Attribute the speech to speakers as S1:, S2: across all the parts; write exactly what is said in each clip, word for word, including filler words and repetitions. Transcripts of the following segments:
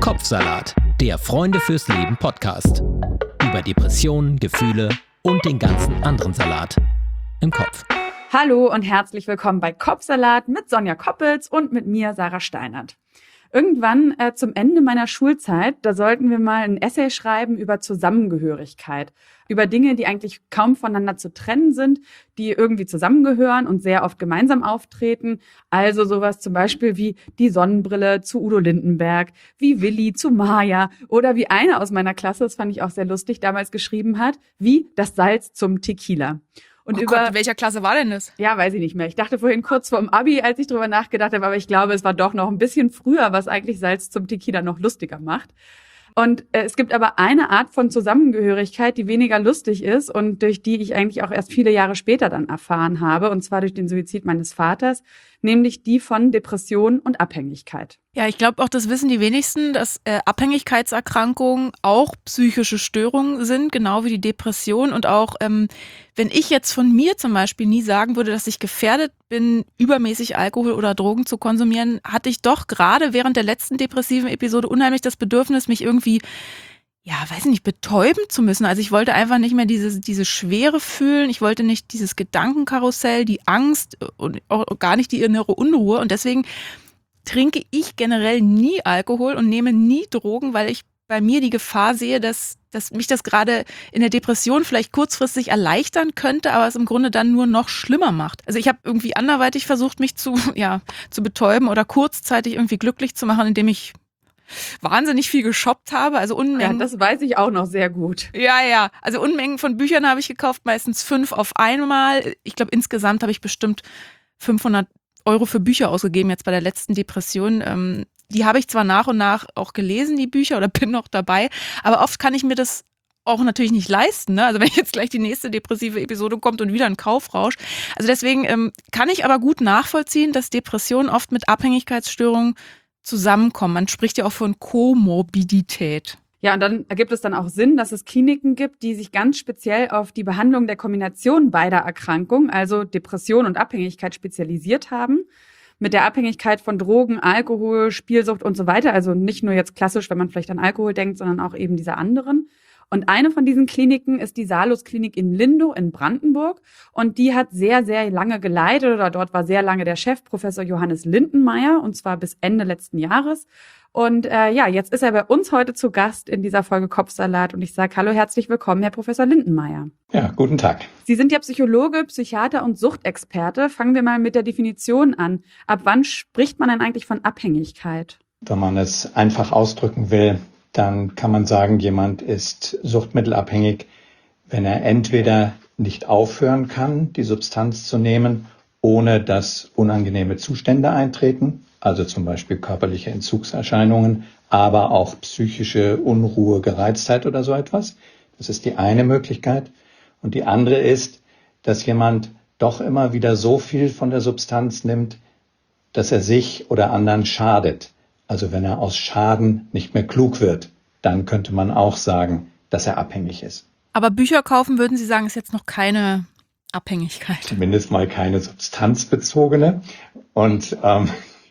S1: Kopfsalat, der Freunde fürs Leben Podcast. Über Depressionen, Gefühle und den ganzen anderen Salat im Kopf.
S2: Hallo und herzlich willkommen bei Kopfsalat mit Sonja Koppels und mit mir, Sarah Steinert. Irgendwann äh, zum Ende meiner Schulzeit, da sollten wir mal ein Essay schreiben über Zusammengehörigkeit. Über Dinge, die eigentlich kaum voneinander zu trennen sind, die irgendwie zusammengehören und sehr oft gemeinsam auftreten. Also sowas zum Beispiel wie die Sonnenbrille zu Udo Lindenberg, wie Willi zu Maya oder wie eine aus meiner Klasse, das fand ich auch sehr lustig, damals geschrieben hat, wie das Salz zum Tequila. Und
S3: oh
S2: über
S3: Gott, in welcher Klasse war denn das?
S2: Ja, weiß ich nicht mehr. Ich dachte vorhin kurz vorm Abi, als ich drüber nachgedacht habe, aber ich glaube, es war doch noch ein bisschen früher, was eigentlich Salz zum Tequila noch lustiger macht. Und äh, es gibt aber eine Art von Zusammengehörigkeit, die weniger lustig ist und durch die ich eigentlich auch erst viele Jahre später dann erfahren habe, und zwar durch den Suizid meines Vaters, nämlich die von Depression und Abhängigkeit.
S3: Ja, ich glaube auch, das wissen die wenigsten, dass äh, Abhängigkeitserkrankungen auch psychische Störungen sind, genau wie die Depression. Und auch, ähm, wenn ich jetzt von mir zum Beispiel nie sagen würde, dass ich gefährdet bin, übermäßig Alkohol oder Drogen zu konsumieren, hatte ich doch gerade während der letzten depressiven Episode unheimlich das Bedürfnis, mich irgendwie, ja, weiß ich nicht, betäuben zu müssen. Also ich wollte einfach nicht mehr diese, diese Schwere fühlen. Ich wollte nicht dieses Gedankenkarussell, die Angst und auch gar nicht die innere Unruhe. Und deswegen trinke ich generell nie Alkohol und nehme nie Drogen, weil ich bei mir die Gefahr sehe, dass, dass mich das gerade in der Depression vielleicht kurzfristig erleichtern könnte, aber es im Grunde dann nur noch schlimmer macht. Also ich habe irgendwie anderweitig versucht, mich zu, ja, zu betäuben oder kurzzeitig irgendwie glücklich zu machen, indem ich wahnsinnig viel geshoppt habe, also Unmengen.
S2: Ja, das weiß ich auch noch sehr gut.
S3: Ja, ja, also Unmengen von Büchern habe ich gekauft, meistens fünf auf einmal. Ich glaube, insgesamt habe ich bestimmt fünfhundert Euro für Bücher ausgegeben, jetzt bei der letzten Depression. Ähm, die habe ich zwar nach und nach auch gelesen, die Bücher, oder bin noch dabei, aber oft kann ich mir das auch natürlich nicht leisten, ne? Also wenn jetzt gleich die nächste depressive Episode kommt und wieder ein Kaufrausch. Also deswegen ähm, kann ich aber gut nachvollziehen, dass Depressionen oft mit Abhängigkeitsstörungen zusammenkommen. Man spricht ja auch von Komorbidität.
S2: Ja, und dann ergibt es dann auch Sinn, dass es Kliniken gibt, die sich ganz speziell auf die Behandlung der Kombination beider Erkrankungen, also Depression und Abhängigkeit, spezialisiert haben. Mit der Abhängigkeit von Drogen, Alkohol, Spielsucht und so weiter. Also nicht nur jetzt klassisch, wenn man vielleicht an Alkohol denkt, sondern auch eben diese anderen. Und eine von diesen Kliniken ist die Salus-Klinik in Lindow in Brandenburg. Und die hat sehr, sehr lange geleitet, oder dort war sehr lange der Chef, Professor Johannes Lindenmeier, und zwar bis Ende letzten Jahres. Und äh, ja, jetzt ist er bei uns heute zu Gast in dieser Folge Kopfsalat. Und ich sage hallo, herzlich willkommen, Herr Professor Lindenmeier.
S4: Ja, guten Tag.
S2: Sie sind ja Psychologe, Psychiater und Suchtexperte. Fangen wir mal mit der Definition an. Ab wann spricht man denn eigentlich von Abhängigkeit?
S4: Wenn man es einfach ausdrücken will, dann kann man sagen, jemand ist suchtmittelabhängig, wenn er entweder nicht aufhören kann, die Substanz zu nehmen, ohne dass unangenehme Zustände eintreten, also zum Beispiel körperliche Entzugserscheinungen, aber auch psychische Unruhe, Gereiztheit oder so etwas. Das ist die eine Möglichkeit. Und die andere ist, dass jemand doch immer wieder so viel von der Substanz nimmt, dass er sich oder anderen schadet. Also wenn er aus Schaden nicht mehr klug wird, dann könnte man auch sagen, dass er abhängig ist.
S3: Aber Bücher kaufen, würden Sie sagen, ist jetzt noch keine Abhängigkeit?
S4: Zumindest mal keine substanzbezogene. Und ähm,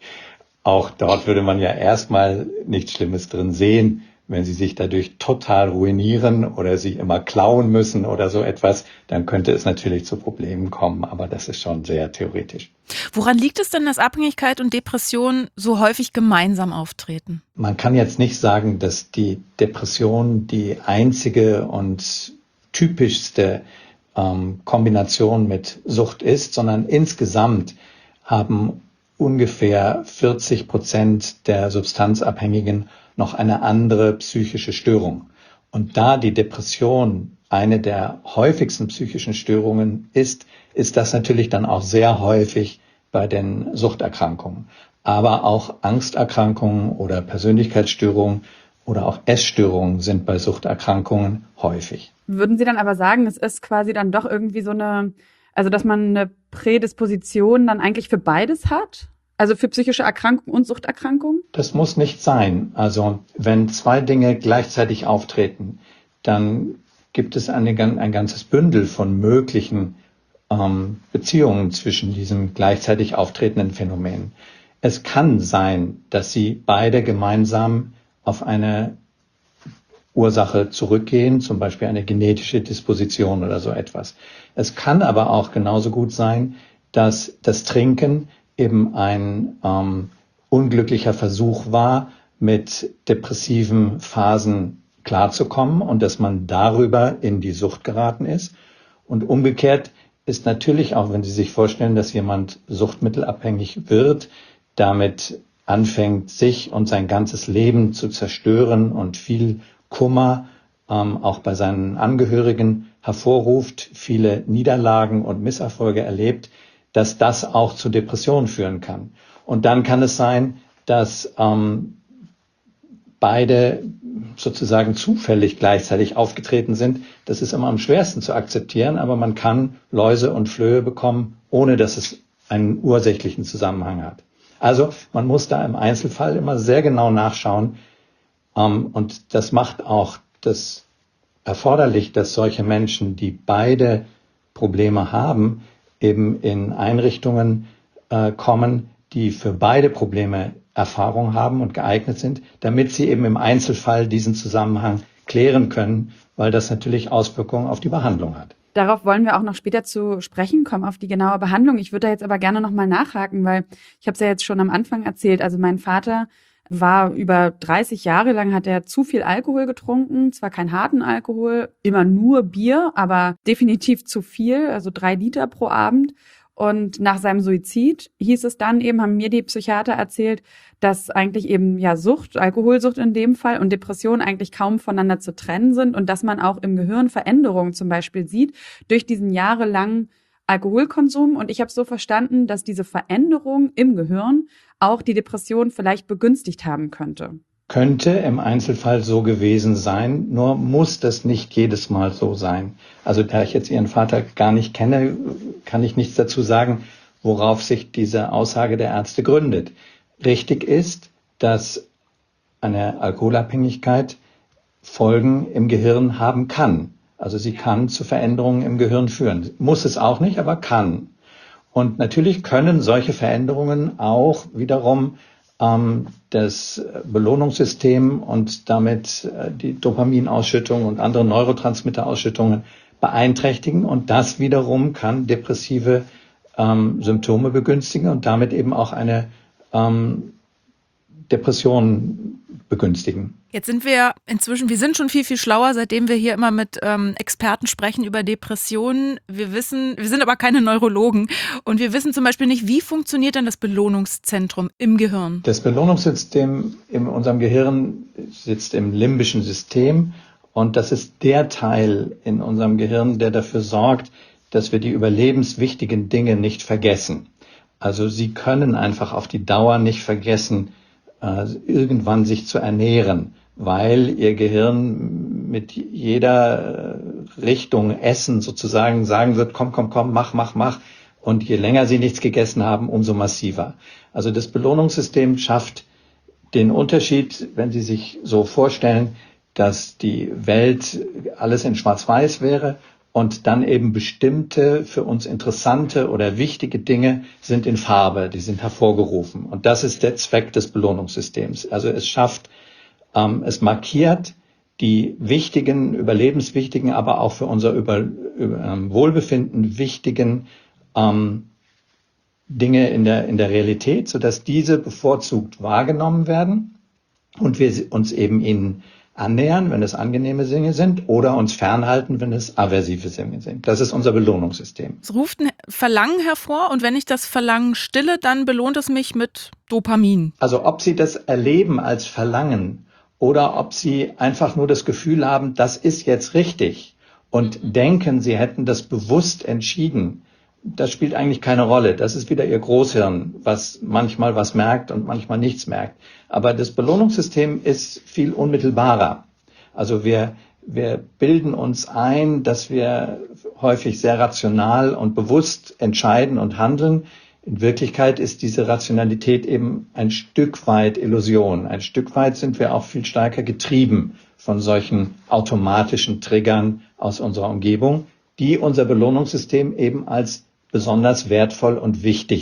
S4: auch dort würde man ja erstmal nichts Schlimmes drin sehen, wenn Sie sich dadurch total ruinieren oder Sie immer klauen müssen oder so etwas, dann könnte es natürlich zu Problemen kommen, aber das ist schon sehr theoretisch.
S3: Woran liegt es denn, dass Abhängigkeit und Depression so häufig gemeinsam auftreten?
S4: Man kann jetzt nicht sagen, dass die Depression die einzige und typischste ähm, Kombination mit Sucht ist, sondern insgesamt haben ungefähr vierzig Prozent der Substanzabhängigen noch eine andere psychische Störung. Und da die Depression eine der häufigsten psychischen Störungen ist, ist das natürlich dann auch sehr häufig bei den Suchterkrankungen. Aber auch Angsterkrankungen oder Persönlichkeitsstörungen oder auch Essstörungen sind bei Suchterkrankungen häufig.
S2: Würden Sie dann aber sagen, es ist quasi dann doch irgendwie so eine, also dass man eine Prädisposition dann eigentlich für beides hat? Also für psychische Erkrankungen und Suchterkrankungen?
S4: Das muss nicht sein. Also wenn zwei Dinge gleichzeitig auftreten, dann gibt es eine, ein ganzes Bündel von möglichen ähm, Beziehungen zwischen diesen gleichzeitig auftretenden Phänomenen. Es kann sein, dass sie beide gemeinsam auf eine Ursache zurückgehen, zum Beispiel eine genetische Disposition oder so etwas. Es kann aber auch genauso gut sein, dass das Trinken eben ein ähm, unglücklicher Versuch war, mit depressiven Phasen klarzukommen und dass man darüber in die Sucht geraten ist. Und umgekehrt ist natürlich auch, wenn Sie sich vorstellen, dass jemand suchtmittelabhängig wird, damit anfängt, sich und sein ganzes Leben zu zerstören und viel Kummer ähm, auch bei seinen Angehörigen hervorruft, viele Niederlagen und Misserfolge erlebt, dass das auch zu Depressionen führen kann. Und dann kann es sein, dass ähm, beide sozusagen zufällig gleichzeitig aufgetreten sind. Das ist immer am schwersten zu akzeptieren, aber man kann Läuse und Flöhe bekommen, ohne dass es einen ursächlichen Zusammenhang hat. Also man muss da im Einzelfall immer sehr genau nachschauen, um, und das macht auch das erforderlich, dass solche Menschen, die beide Probleme haben, eben in Einrichtungen äh, kommen, die für beide Probleme Erfahrung haben und geeignet sind, damit sie eben im Einzelfall diesen Zusammenhang klären können, weil das natürlich Auswirkungen auf die Behandlung hat.
S2: Darauf wollen wir auch noch später zu sprechen kommen, auf die genaue Behandlung. Ich würde da jetzt aber gerne nochmal nachhaken, weil ich habe es ja jetzt schon am Anfang erzählt. Also mein Vater war über dreißig Jahre lang, hat er zu viel Alkohol getrunken. Zwar kein harten Alkohol, immer nur Bier, aber definitiv zu viel, also drei Liter pro Abend. Und nach seinem Suizid hieß es dann eben, haben mir die Psychiater erzählt, dass eigentlich eben ja Sucht, Alkoholsucht in dem Fall und Depression eigentlich kaum voneinander zu trennen sind und dass man auch im Gehirn Veränderungen zum Beispiel sieht durch diesen jahrelangen Alkoholkonsum. Und ich habe so verstanden, dass diese Veränderung im Gehirn auch die Depression vielleicht begünstigt haben könnte.
S4: Könnte im Einzelfall so gewesen sein, nur muss das nicht jedes Mal so sein. Also da ich jetzt Ihren Vater gar nicht kenne, kann ich nichts dazu sagen, worauf sich diese Aussage der Ärzte gründet. Richtig ist, dass eine Alkoholabhängigkeit Folgen im Gehirn haben kann. Also sie kann zu Veränderungen im Gehirn führen. Muss es auch nicht, aber kann. Und natürlich können solche Veränderungen auch wiederum ähm, das Belohnungssystem und damit äh, die Dopaminausschüttung und andere Neurotransmitterausschüttungen beeinträchtigen. Und das wiederum kann depressive ähm, Symptome begünstigen und damit eben auch eine ähm, Depression begünstigen.
S3: Jetzt sind wir inzwischen, wir sind schon viel, viel schlauer, seitdem wir hier immer mit ähm, Experten sprechen über Depressionen. Wir wissen, wir sind aber keine Neurologen und wir wissen zum Beispiel nicht, wie funktioniert denn das Belohnungszentrum im Gehirn? Das
S4: Belohnungssystem in unserem Gehirn sitzt im limbischen System und das ist der Teil in unserem Gehirn, der dafür sorgt, dass wir die überlebenswichtigen Dinge nicht vergessen. Also Sie können einfach auf die Dauer nicht vergessen, äh, irgendwann sich zu ernähren, weil Ihr Gehirn mit jeder Richtung Essen sozusagen sagen wird, komm, komm, komm, mach, mach, mach. Und je länger Sie nichts gegessen haben, umso massiver. Also das Belohnungssystem schafft den Unterschied, wenn Sie sich so vorstellen, dass die Welt alles in Schwarz-Weiß wäre und dann eben bestimmte für uns interessante oder wichtige Dinge sind in Farbe, die sind hervorgerufen. Und das ist der Zweck des Belohnungssystems. Also es schafft, ähm, es markiert die wichtigen, überlebenswichtigen, aber auch für unser Über, über, ähm, Wohlbefinden wichtigen ähm, Dinge in der, in der Realität, sodass diese bevorzugt wahrgenommen werden und wir uns eben ihnen annähern, wenn es angenehme Dinge sind, oder uns fernhalten, wenn es aversive Dinge sind. Das ist unser Belohnungssystem.
S3: Es ruft ein Verlangen hervor und wenn ich das Verlangen stille, dann belohnt es mich mit Dopamin.
S4: Also ob Sie das erleben als Verlangen oder ob Sie einfach nur das Gefühl haben, das ist jetzt richtig und denken, Sie hätten das bewusst entschieden, das spielt eigentlich keine Rolle. Das ist wieder Ihr Großhirn, was manchmal was merkt und manchmal nichts merkt. Aber das Belohnungssystem ist viel unmittelbarer. Also wir, wir bilden uns ein, dass wir häufig sehr rational und bewusst entscheiden und handeln. In Wirklichkeit ist diese Rationalität eben ein Stück weit Illusion. Ein Stück weit sind wir auch viel stärker getrieben von solchen automatischen Triggern aus unserer Umgebung, die unser Belohnungssystem eben als besonders wertvoll und wichtig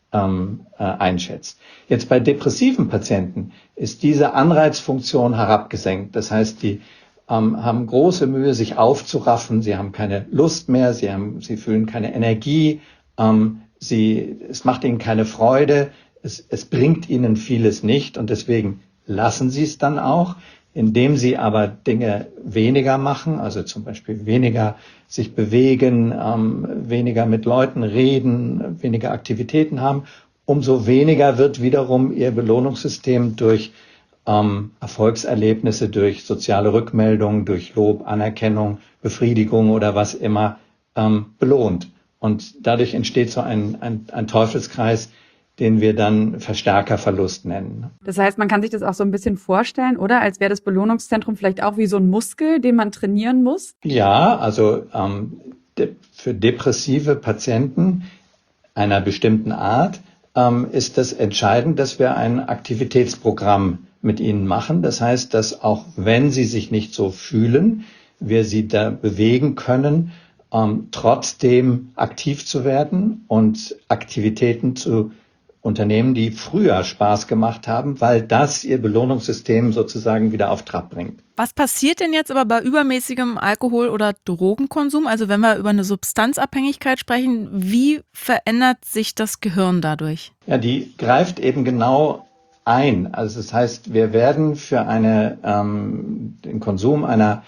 S4: ähm, äh, einschätzt. Jetzt bei depressiven Patienten ist diese Anreizfunktion herabgesenkt. Das heißt, die ähm, haben große Mühe, sich aufzuraffen. Sie haben keine Lust mehr. Sie haben, sie fühlen keine Energie. Ähm, sie, es macht ihnen keine Freude. Es, es bringt ihnen vieles nicht. Und deswegen lassen sie es dann auch, indem sie aber Dinge weniger machen, also zum Beispiel weniger sich bewegen, ähm, weniger mit Leuten reden, weniger Aktivitäten haben, umso weniger wird wiederum ihr Belohnungssystem durch ähm, Erfolgserlebnisse, durch soziale Rückmeldungen, durch Lob, Anerkennung, Befriedigung oder was immer ähm, belohnt. Und dadurch entsteht so ein, ein, ein Teufelskreis, den wir dann Verstärkerverlust nennen.
S2: Das heißt, man kann sich das auch so ein bisschen vorstellen, oder? Als wäre das Belohnungszentrum vielleicht auch wie so ein Muskel, den man trainieren muss?
S4: Ja, also ähm, de- für depressive Patienten einer bestimmten Art ähm, ist das entscheidend, dass wir ein Aktivitätsprogramm mit ihnen machen. Das heißt, dass auch wenn sie sich nicht so fühlen, wir sie da bewegen können, ähm, trotzdem aktiv zu werden und Aktivitäten zu Unternehmen, die früher Spaß gemacht haben, weil das ihr Belohnungssystem sozusagen wieder auf Trab bringt.
S3: Was passiert denn jetzt aber bei übermäßigem Alkohol- oder Drogenkonsum? Also wenn wir über eine Substanzabhängigkeit sprechen, wie verändert sich das Gehirn dadurch?
S4: Ja, die greift eben genau ein. Also das heißt, wir werden für eine, ähm, den Konsum einer,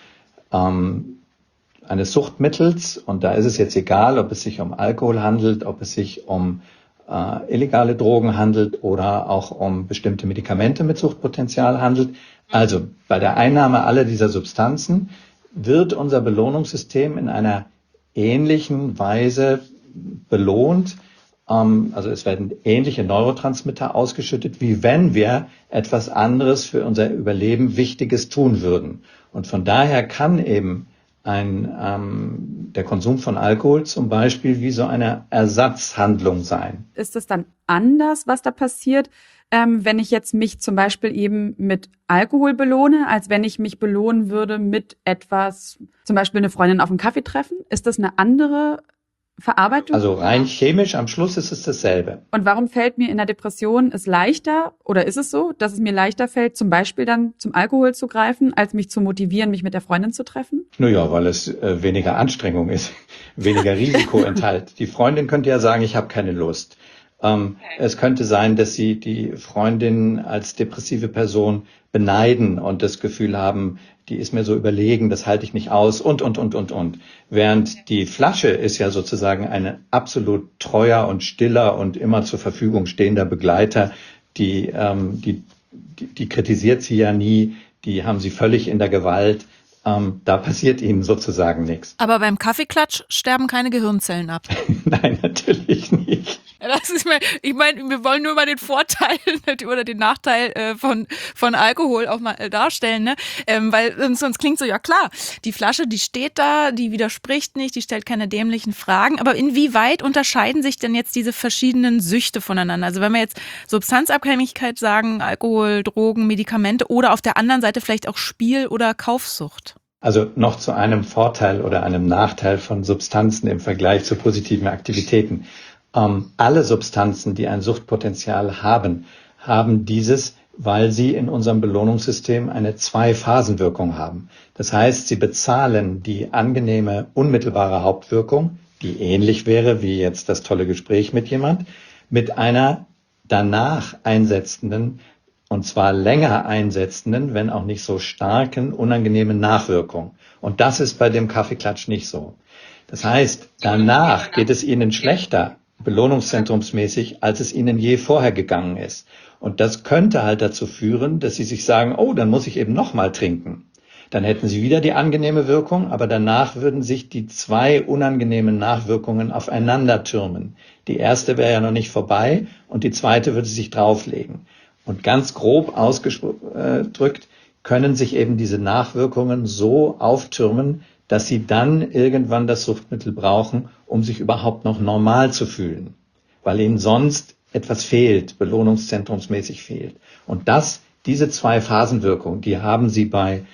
S4: ähm, eines Suchtmittels, und da ist es jetzt egal, ob es sich um Alkohol handelt, ob es sich um äh, illegale Drogen handelt oder auch um bestimmte Medikamente mit Suchtpotenzial handelt. Also bei der Einnahme aller dieser Substanzen wird unser Belohnungssystem in einer ähnlichen Weise belohnt. Ähm, also es werden ähnliche Neurotransmitter ausgeschüttet, wie wenn wir etwas anderes für unser Überleben Wichtiges tun würden. Und von daher kann eben ein, ähm, der Konsum von Alkohol zum Beispiel wie so eine Ersatzhandlung sein.
S2: Ist es dann anders, was da passiert, ähm, wenn ich jetzt mich zum Beispiel eben mit Alkohol belohne, als wenn ich mich belohnen würde mit etwas, zum Beispiel eine Freundin auf einen Kaffee treffen? Ist das eine andere Verarbeitung?
S4: Also rein chemisch, am Schluss ist es dasselbe.
S2: Und warum fällt mir in der Depression es leichter, oder ist es so, dass es mir leichter fällt, zum Beispiel dann zum Alkohol zu greifen, als mich zu motivieren, mich mit der Freundin zu treffen?
S4: Naja, weil es äh, weniger Anstrengung ist, weniger Risiko enthält. Die Freundin könnte ja sagen, ich habe keine Lust. Ähm, es könnte sein, dass sie die Freundin als depressive Person beneiden und das Gefühl haben, die ist mir so überlegen, das halte ich nicht aus und, und, und, und, und. Während die Flasche ist ja sozusagen ein absolut treuer und stiller und immer zur Verfügung stehender Begleiter, die, ähm, die, die, die kritisiert sie ja nie, die haben sie völlig in der Gewalt. Ähm, da passiert ihnen sozusagen nichts.
S3: Aber beim Kaffeeklatsch sterben keine Gehirnzellen ab.
S4: Nein, natürlich nicht.
S3: Das ist mir, ich meine, wir wollen nur mal den Vorteil oder den Nachteil äh, von von Alkohol auch mal äh, darstellen, ne? Ähm, weil sonst, sonst klingt so, ja klar, die Flasche, die steht da, die widerspricht nicht, die stellt keine dämlichen Fragen. Aber inwieweit unterscheiden sich denn jetzt diese verschiedenen Süchte voneinander? Also wenn wir jetzt Substanzabhängigkeit sagen, Alkohol, Drogen, Medikamente oder auf der anderen Seite vielleicht auch Spiel- oder Kaufsucht.
S4: Also noch zu einem Vorteil oder einem Nachteil von Substanzen im Vergleich zu positiven Aktivitäten. Ähm, alle Substanzen, die ein Suchtpotenzial haben, haben dieses, weil sie in unserem Belohnungssystem eine Zwei-Phasen-Wirkung haben. Das heißt, sie bezahlen die angenehme, unmittelbare Hauptwirkung, die ähnlich wäre wie jetzt das tolle Gespräch mit jemand, mit einer danach einsetzenden, und zwar länger einsetzenden, wenn auch nicht so starken, unangenehmen Nachwirkung. Und das ist bei dem Kaffeeklatsch nicht so. Das heißt, danach geht es ihnen schlechter, belohnungszentrumsmäßig, als es ihnen je vorher gegangen ist. Und das könnte halt dazu führen, dass sie sich sagen, oh, dann muss ich eben nochmal trinken. Dann hätten sie wieder die angenehme Wirkung, aber danach würden sich die zwei unangenehmen Nachwirkungen aufeinander türmen. Die erste wäre ja noch nicht vorbei und die zweite würde sich drauflegen. Und ganz grob ausgedrückt können sich eben diese Nachwirkungen so auftürmen, dass sie dann irgendwann das Suchtmittel brauchen, um sich überhaupt noch normal zu fühlen, weil ihnen sonst etwas fehlt, belohnungszentrumsmäßig fehlt. Und das, diese zwei Phasenwirkungen, die haben sie bei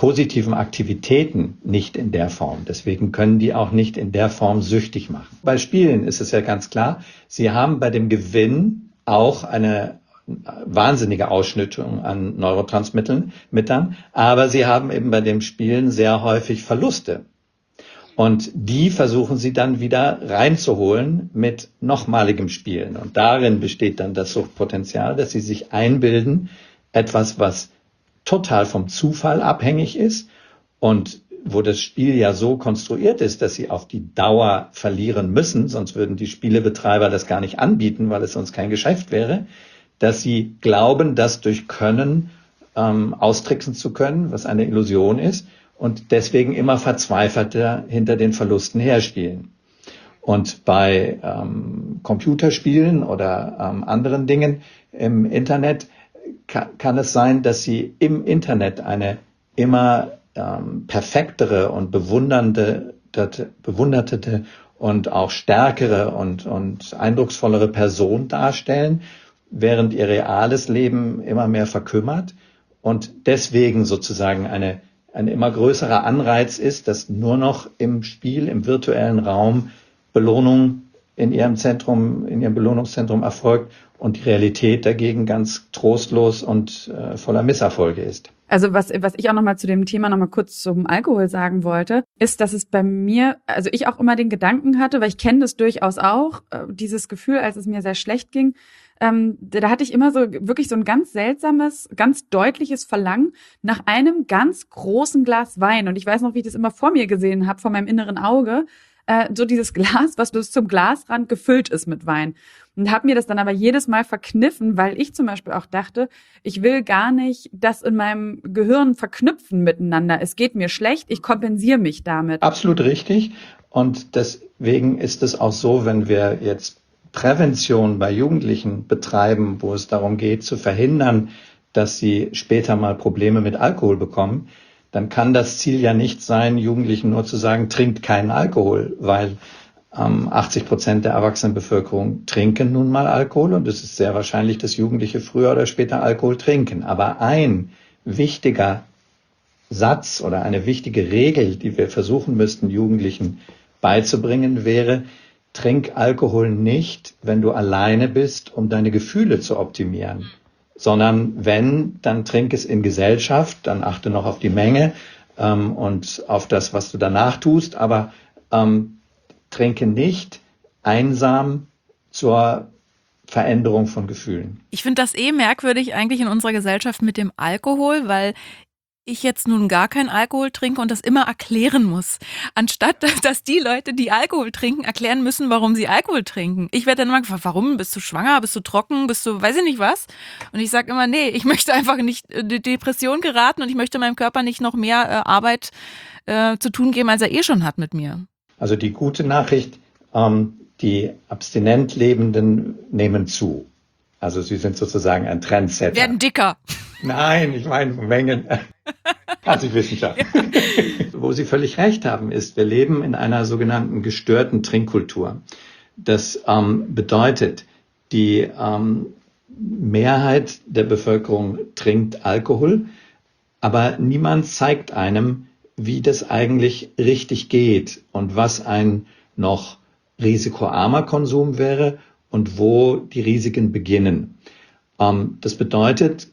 S4: positiven Aktivitäten nicht in der Form. Deswegen können die auch nicht in der Form süchtig machen. Bei Spielen ist es ja ganz klar, sie haben bei dem Gewinn auch eine wahnsinnige Ausschüttung an Neurotransmittern, aber sie haben eben bei dem Spielen sehr häufig Verluste. Und die versuchen sie dann wieder reinzuholen mit nochmaligem Spielen. Und darin besteht dann das Suchtpotenzial, dass sie sich einbilden, etwas, was total vom Zufall abhängig ist und wo das Spiel ja so konstruiert ist, dass sie auf die Dauer verlieren müssen, sonst würden die Spielebetreiber das gar nicht anbieten, weil es sonst kein Geschäft wäre, dass sie glauben, das durch Können ähm, austricksen zu können, was eine Illusion ist, und deswegen immer verzweifelter hinter den Verlusten herspielen. Und bei ähm, Computerspielen oder ähm, anderen Dingen im Internet kann, kann es sein, dass sie im Internet eine immer ähm, perfektere und bewundernde, bewunderte und auch stärkere und, und eindrucksvollere Person darstellen, während ihr reales Leben immer mehr verkümmert und deswegen sozusagen eine ein immer größerer Anreiz ist, dass nur noch im Spiel, im virtuellen Raum Belohnung in ihrem Zentrum, in ihrem Belohnungszentrum erfolgt und die Realität dagegen ganz trostlos und äh, voller Misserfolge ist.
S2: Also was, was ich auch nochmal zu dem Thema nochmal kurz zum Alkohol sagen wollte, ist, dass es bei mir, also ich auch immer den Gedanken hatte, weil ich kenne das durchaus auch, äh, dieses Gefühl, als es mir sehr schlecht ging, Ähm, da hatte ich immer so wirklich so ein ganz seltsames, ganz deutliches Verlangen nach einem ganz großen Glas Wein. Und ich weiß noch, wie ich das immer vor mir gesehen habe, vor meinem inneren Auge. Äh, so dieses Glas, was bis zum Glasrand gefüllt ist mit Wein. Und habe mir das dann aber jedes Mal verkniffen, weil ich zum Beispiel auch dachte, ich will gar nicht das in meinem Gehirn verknüpfen miteinander. Es geht mir schlecht, ich kompensiere mich damit.
S4: Absolut richtig. Und deswegen ist es auch so, wenn wir jetzt Prävention bei Jugendlichen betreiben, wo es darum geht, zu verhindern, dass sie später mal Probleme mit Alkohol bekommen, dann kann das Ziel ja nicht sein, Jugendlichen nur zu sagen, trinkt keinen Alkohol, weil ähm, achtzig Prozent der Erwachsenenbevölkerung trinken nun mal Alkohol und es ist sehr wahrscheinlich, dass Jugendliche früher oder später Alkohol trinken. Aber ein wichtiger Satz oder eine wichtige Regel, die wir versuchen müssten, Jugendlichen beizubringen, wäre, trink Alkohol nicht, wenn du alleine bist, um deine Gefühle zu optimieren, sondern wenn, dann trink es in Gesellschaft, dann achte noch auf die Menge ähm, und auf das, was du danach tust, aber ähm, trinke nicht einsam zur Veränderung von Gefühlen.
S3: Ich finde das eh merkwürdig eigentlich in unserer Gesellschaft mit dem Alkohol, weil ich jetzt nun gar keinen Alkohol trinke und das immer erklären muss. Anstatt, dass die Leute, die Alkohol trinken, erklären müssen, warum sie Alkohol trinken. Ich werde dann immer gefragt, warum? Bist du schwanger? Bist du trocken? Bist du, weiß ich nicht was? Und ich sage immer, nee, ich möchte einfach nicht in die Depression geraten und ich möchte meinem Körper nicht noch mehr äh, Arbeit äh, zu tun geben, als er eh schon hat mit mir.
S4: Also die gute Nachricht, ähm, die abstinent Lebenden nehmen zu. Also sie sind sozusagen ein Trendsetter.
S3: Werden dicker.
S4: Nein, ich meine Mengen. Also Wissenschaft. Ja. Wo Sie völlig recht haben, ist, wir leben in einer sogenannten gestörten Trinkkultur. Das ähm, bedeutet, die ähm, Mehrheit der Bevölkerung trinkt Alkohol, aber niemand zeigt einem, wie das eigentlich richtig geht und was ein noch risikoarmer Konsum wäre und wo die Risiken beginnen. Ähm, das bedeutet,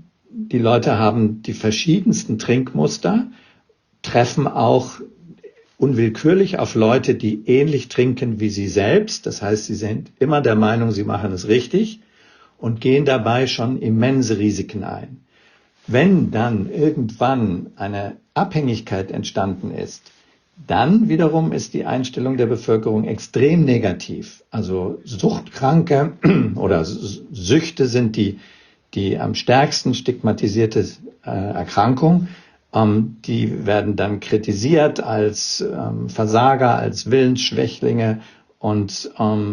S4: die Leute haben die verschiedensten Trinkmuster, treffen auch unwillkürlich auf Leute, die ähnlich trinken wie sie selbst. Das heißt, sie sind immer der Meinung, sie machen es richtig und gehen dabei schon immense Risiken ein. Wenn dann irgendwann eine Abhängigkeit entstanden ist, dann wiederum ist die Einstellung der Bevölkerung extrem negativ. Also Suchtkranke oder Süchte sind die, die am stärksten stigmatisierte äh, Erkrankung. Ähm, die werden dann kritisiert als ähm, Versager, als Willensschwächlinge und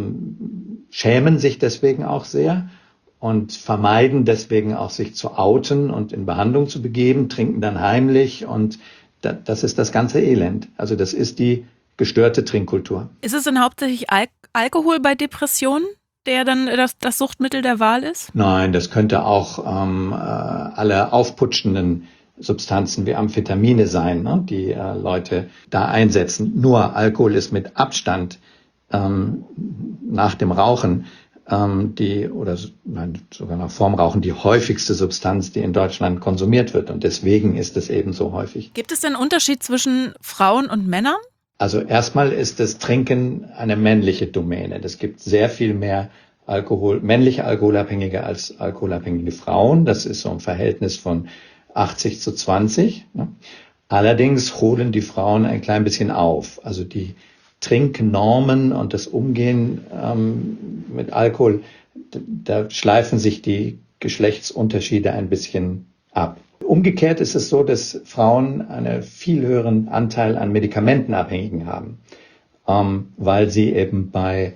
S4: ähm, schämen sich deswegen auch sehr und vermeiden deswegen auch sich zu outen und in Behandlung zu begeben, trinken dann heimlich und das ist das ganze Elend. Also das ist die gestörte Trinkkultur.
S3: Ist es denn hauptsächlich Al- Alkohol bei Depressionen, der dann das, das Suchtmittel der Wahl ist?
S4: Nein, das könnte auch ähm, äh, alle aufputschenden Substanzen wie Amphetamine sein, ne, die äh, Leute da einsetzen. Nur Alkohol ist mit Abstand ähm, nach dem Rauchen ähm, die oder nein, sogar noch vorm Rauchen die häufigste Substanz, die in Deutschland konsumiert wird. Und deswegen ist es eben so häufig.
S3: Gibt es denn einen Unterschied zwischen Frauen und Männern?
S4: Also erstmal ist das Trinken eine männliche Domäne. Es gibt sehr viel mehr Alkohol, männliche Alkoholabhängige als alkoholabhängige Frauen. Das ist so ein Verhältnis von achtzig zu zwanzig. Ne? Allerdings holen die Frauen ein klein bisschen auf. Also die Trinknormen und das Umgehen ähm, mit Alkohol, da schleifen sich die Geschlechtsunterschiede ein bisschen ab. Umgekehrt ist es so, dass Frauen einen viel höheren Anteil an Medikamentenabhängigen haben, ähm, weil sie eben bei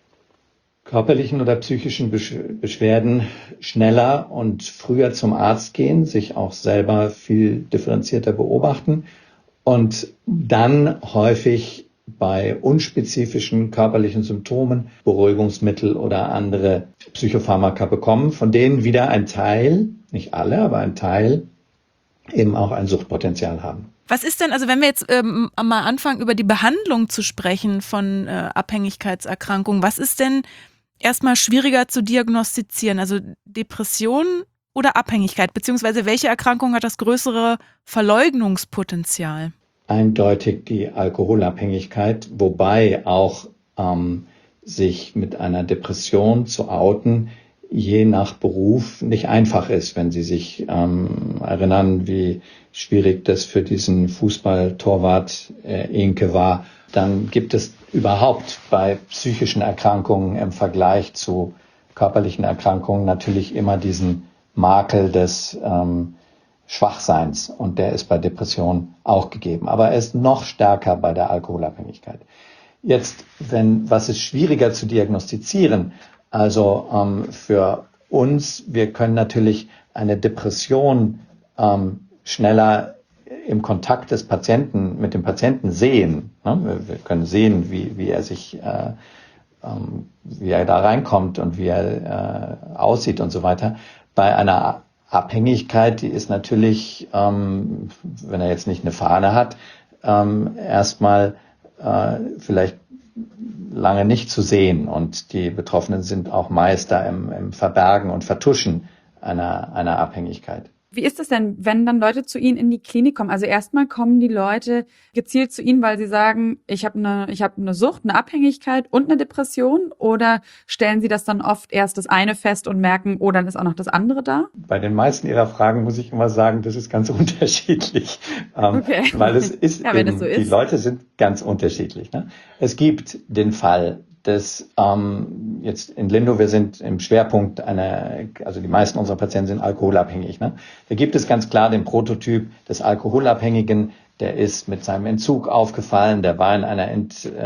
S4: körperlichen oder psychischen Beschwerden schneller und früher zum Arzt gehen, sich auch selber viel differenzierter beobachten und dann häufig bei unspezifischen körperlichen Symptomen Beruhigungsmittel oder andere Psychopharmaka bekommen, von denen wieder ein Teil, nicht alle, aber ein Teil eben auch ein Suchtpotenzial haben.
S3: Was ist denn, also wenn wir jetzt ähm, mal anfangen, über die Behandlung zu sprechen von äh, Abhängigkeitserkrankungen, was ist denn erstmal schwieriger zu diagnostizieren, also Depression oder Abhängigkeit, beziehungsweise welche Erkrankung hat das größere Verleugnungspotenzial?
S4: Eindeutig die Alkoholabhängigkeit, wobei auch ähm, sich mit einer Depression zu outen, je nach Beruf nicht einfach ist, wenn Sie sich ähm, erinnern, wie schwierig das für diesen Fußballtorwart äh, Inke war. Dann gibt es überhaupt bei psychischen Erkrankungen im Vergleich zu körperlichen Erkrankungen natürlich immer diesen Makel des ähm, Schwachseins und der ist bei Depressionen auch gegeben. Aber er ist noch stärker bei der Alkoholabhängigkeit. Jetzt, wenn, was ist schwieriger zu diagnostizieren? Also ähm, für uns, wir können natürlich eine Depression ähm, schneller im Kontakt des Patienten mit dem Patienten sehen. Ne? Wir, wir können sehen, wie, wie er sich, äh, ähm, wie er da reinkommt und wie er äh, aussieht und so weiter. Bei einer Abhängigkeit, die ist natürlich, ähm, wenn er jetzt nicht eine Fahne hat, ähm, erstmal äh, vielleicht lange nicht zu sehen und die Betroffenen sind auch Meister im, im Verbergen und Vertuschen einer, einer Abhängigkeit.
S2: Wie ist es denn, wenn dann Leute zu Ihnen in die Klinik kommen? Also erstmal kommen die Leute gezielt zu Ihnen, weil sie sagen, ich habe eine, ich habe eine Sucht, eine Abhängigkeit und eine Depression, oder stellen Sie das dann oft erst das eine fest und merken, oh, dann ist auch noch das andere da?
S4: Bei den meisten Ihrer Fragen muss ich immer sagen, das ist ganz unterschiedlich, ähm, okay. Weil es ist,
S2: ja, wenn
S4: eben,
S2: es so ist.
S4: Die Leute sind ganz unterschiedlich. Ne? Es gibt den Fall, dass ähm, jetzt in Lindo, wir sind im Schwerpunkt einer, also die meisten unserer Patienten sind alkoholabhängig. Ne? Da gibt es ganz klar den Prototyp des Alkoholabhängigen, der ist mit seinem Entzug aufgefallen, der war in einer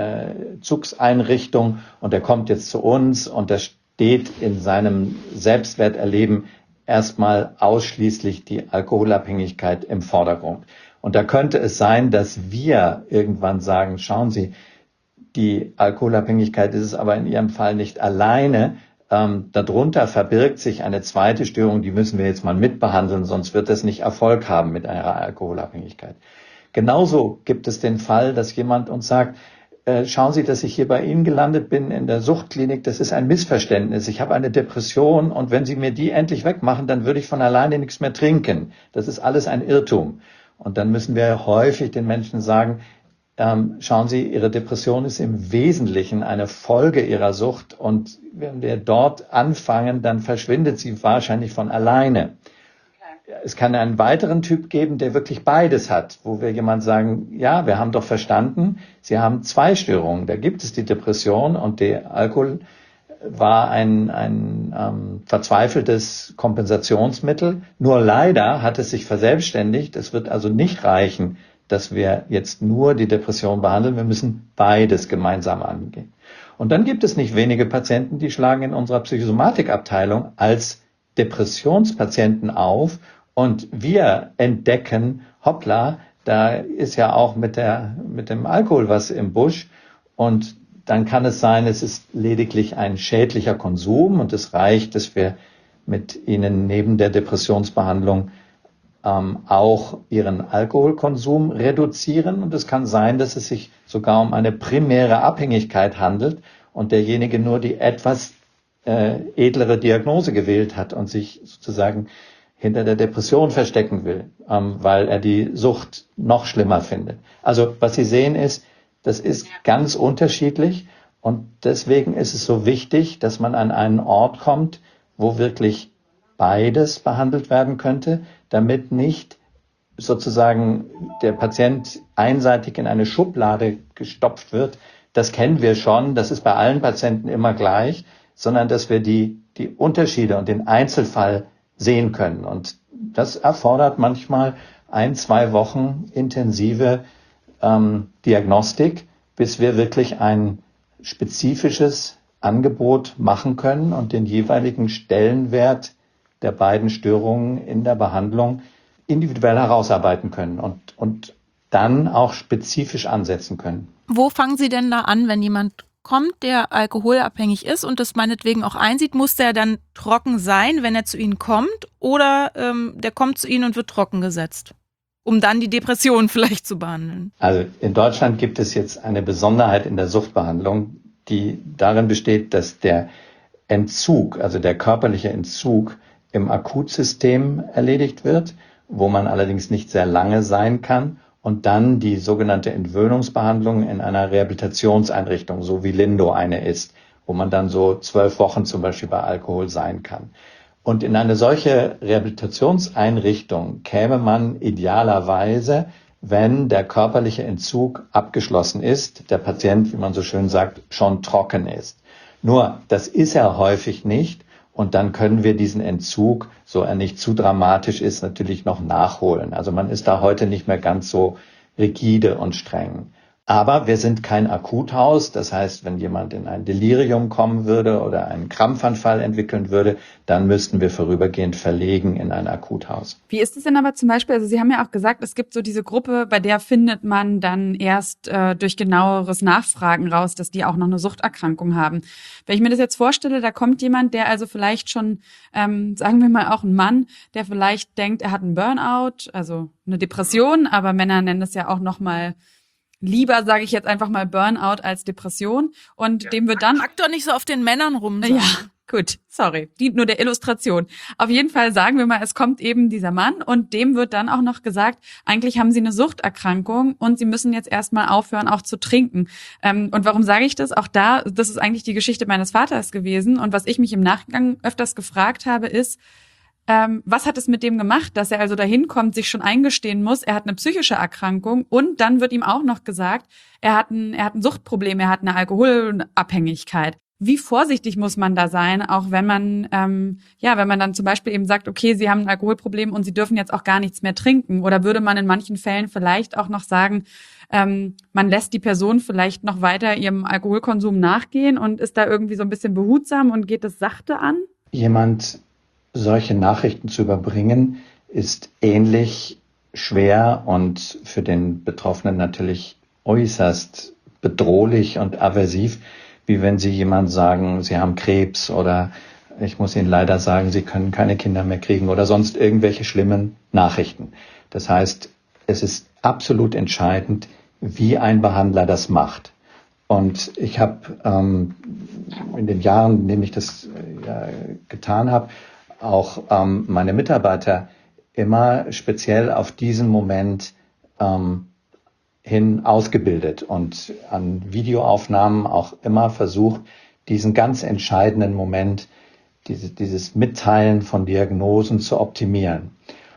S4: Entzugseinrichtung und der kommt jetzt zu uns und der steht in seinem Selbstwerterleben erstmal ausschließlich die Alkoholabhängigkeit im Vordergrund. Und da könnte es sein, dass wir irgendwann sagen, schauen Sie, die Alkoholabhängigkeit ist es aber in Ihrem Fall nicht alleine. Ähm, darunter verbirgt sich eine zweite Störung, die müssen wir jetzt mal mitbehandeln, sonst wird es nicht Erfolg haben mit einer Alkoholabhängigkeit. Genauso gibt es den Fall, dass jemand uns sagt, äh, schauen Sie, dass ich hier bei Ihnen gelandet bin in der Suchtklinik, das ist ein Missverständnis. Ich habe eine Depression und wenn Sie mir die endlich wegmachen, dann würde ich von alleine nichts mehr trinken. Das ist alles ein Irrtum. Und dann müssen wir häufig den Menschen sagen, Ähm, schauen Sie, Ihre Depression ist im Wesentlichen eine Folge Ihrer Sucht und wenn wir dort anfangen, dann verschwindet sie wahrscheinlich von alleine. Okay. Es kann einen weiteren Typ geben, der wirklich beides hat, wo wir jemand sagen, ja, wir haben doch verstanden, Sie haben zwei Störungen. Da gibt es die Depression und der Alkohol war ein, ein ähm, verzweifeltes Kompensationsmittel. Nur leider hat es sich verselbstständigt. Es wird also nicht reichen, dass wir jetzt nur die Depression behandeln. Wir müssen beides gemeinsam angehen. Und dann gibt es nicht wenige Patienten, die schlagen in unserer Psychosomatikabteilung als Depressionspatienten auf und wir entdecken, hoppla, da ist ja auch mit der, mit dem Alkohol was im Busch und dann kann es sein, es ist lediglich ein schädlicher Konsum und es reicht, dass wir mit ihnen neben der Depressionsbehandlung ähm, auch ihren Alkoholkonsum reduzieren. Und es kann sein, dass es sich sogar um eine primäre Abhängigkeit handelt und derjenige nur die etwas äh, edlere Diagnose gewählt hat und sich sozusagen hinter der Depression verstecken will, ähm, weil er die Sucht noch schlimmer findet. Also was Sie sehen ist, das ist ganz unterschiedlich und deswegen ist es so wichtig, dass man an einen Ort kommt, wo wirklich beides behandelt werden könnte, damit nicht sozusagen der Patient einseitig in eine Schublade gestopft wird. Das kennen wir schon, das ist bei allen Patienten immer gleich, sondern dass wir die, die Unterschiede und den Einzelfall sehen können. Und das erfordert manchmal ein, zwei Wochen intensive ähm, Diagnostik, bis wir wirklich ein spezifisches Angebot machen können und den jeweiligen Stellenwert der beiden Störungen in der Behandlung individuell herausarbeiten können und, und dann auch spezifisch ansetzen können.
S3: Wo fangen Sie denn da an, wenn jemand kommt, der alkoholabhängig ist und das meinetwegen auch einsieht? Muss der dann trocken sein, wenn er zu Ihnen kommt, oder ähm, der kommt zu Ihnen und wird trocken gesetzt, um dann die Depression vielleicht zu behandeln?
S4: Also in Deutschland gibt es jetzt eine Besonderheit in der Suchtbehandlung, die darin besteht, dass der Entzug, also der körperliche Entzug, im Akutsystem erledigt wird, wo man allerdings nicht sehr lange sein kann, und dann die sogenannte Entwöhnungsbehandlung in einer Rehabilitationseinrichtung, so wie Lindo eine ist, wo man dann so zwölf Wochen zum Beispiel bei Alkohol sein kann. Und in eine solche Rehabilitationseinrichtung käme man idealerweise, wenn der körperliche Entzug abgeschlossen ist, der Patient, wie man so schön sagt, schon trocken ist. Nur, das ist er häufig nicht. Und dann können wir diesen Entzug, so er nicht zu dramatisch ist, natürlich noch nachholen. Also man ist da heute nicht mehr ganz so rigide und streng. Aber wir sind kein Akuthaus. Das heißt, wenn jemand in ein Delirium kommen würde oder einen Krampfanfall entwickeln würde, dann müssten wir vorübergehend verlegen in ein Akuthaus.
S2: Wie ist es denn aber zum Beispiel, also Sie haben ja auch gesagt, es gibt so diese Gruppe, bei der findet man dann erst äh, durch genaueres Nachfragen raus, dass die auch noch eine Suchterkrankung haben. Wenn ich mir das jetzt vorstelle, da kommt jemand, der also vielleicht schon, ähm, sagen wir mal auch ein Mann, der vielleicht denkt, er hat einen Burnout, also eine Depression, aber Männer nennen das ja auch nochmal lieber, sage ich jetzt einfach mal, Burnout als Depression, und ja, dem wird dann...
S3: Pack doch nicht so auf den Männern rum.
S2: Ja, gut, sorry, dient nur der Illustration. Auf jeden Fall sagen wir mal, es kommt eben dieser Mann und dem wird dann auch noch gesagt, eigentlich haben Sie eine Suchterkrankung und Sie müssen jetzt erstmal aufhören, auch zu trinken. Ähm, und warum sage ich das? Auch da, das ist eigentlich die Geschichte meines Vaters gewesen, und was ich mich im Nachgang öfters gefragt habe, ist, Ähm, was hat es mit dem gemacht, dass er also dahin kommt, sich schon eingestehen muss, er hat eine psychische Erkrankung, und dann wird ihm auch noch gesagt, er hat ein, er hat ein Suchtproblem, er hat eine Alkoholabhängigkeit. Wie vorsichtig muss man da sein, auch wenn man, ähm, ja, wenn man dann zum Beispiel eben sagt, okay, Sie haben ein Alkoholproblem und Sie dürfen jetzt auch gar nichts mehr trinken? Oder würde man in manchen Fällen vielleicht auch noch sagen, ähm, man lässt die Person vielleicht noch weiter ihrem Alkoholkonsum nachgehen und ist da irgendwie so ein bisschen behutsam und geht es sachte an?
S4: Jemand solche Nachrichten zu überbringen, ist ähnlich schwer und für den Betroffenen natürlich äußerst bedrohlich und aversiv, wie wenn Sie jemand sagen, Sie haben Krebs, oder ich muss Ihnen leider sagen, Sie können keine Kinder mehr kriegen, oder sonst irgendwelche schlimmen Nachrichten. Das heißt, es ist absolut entscheidend, wie ein Behandler das macht. Und ich habe ähm, in den Jahren, in denen ich das äh, getan habe, auch ähm, meine Mitarbeiter immer speziell auf diesen Moment ähm, hin ausgebildet und an Videoaufnahmen auch immer versucht, diesen ganz entscheidenden Moment, diese, dieses Mitteilen von Diagnosen zu optimieren.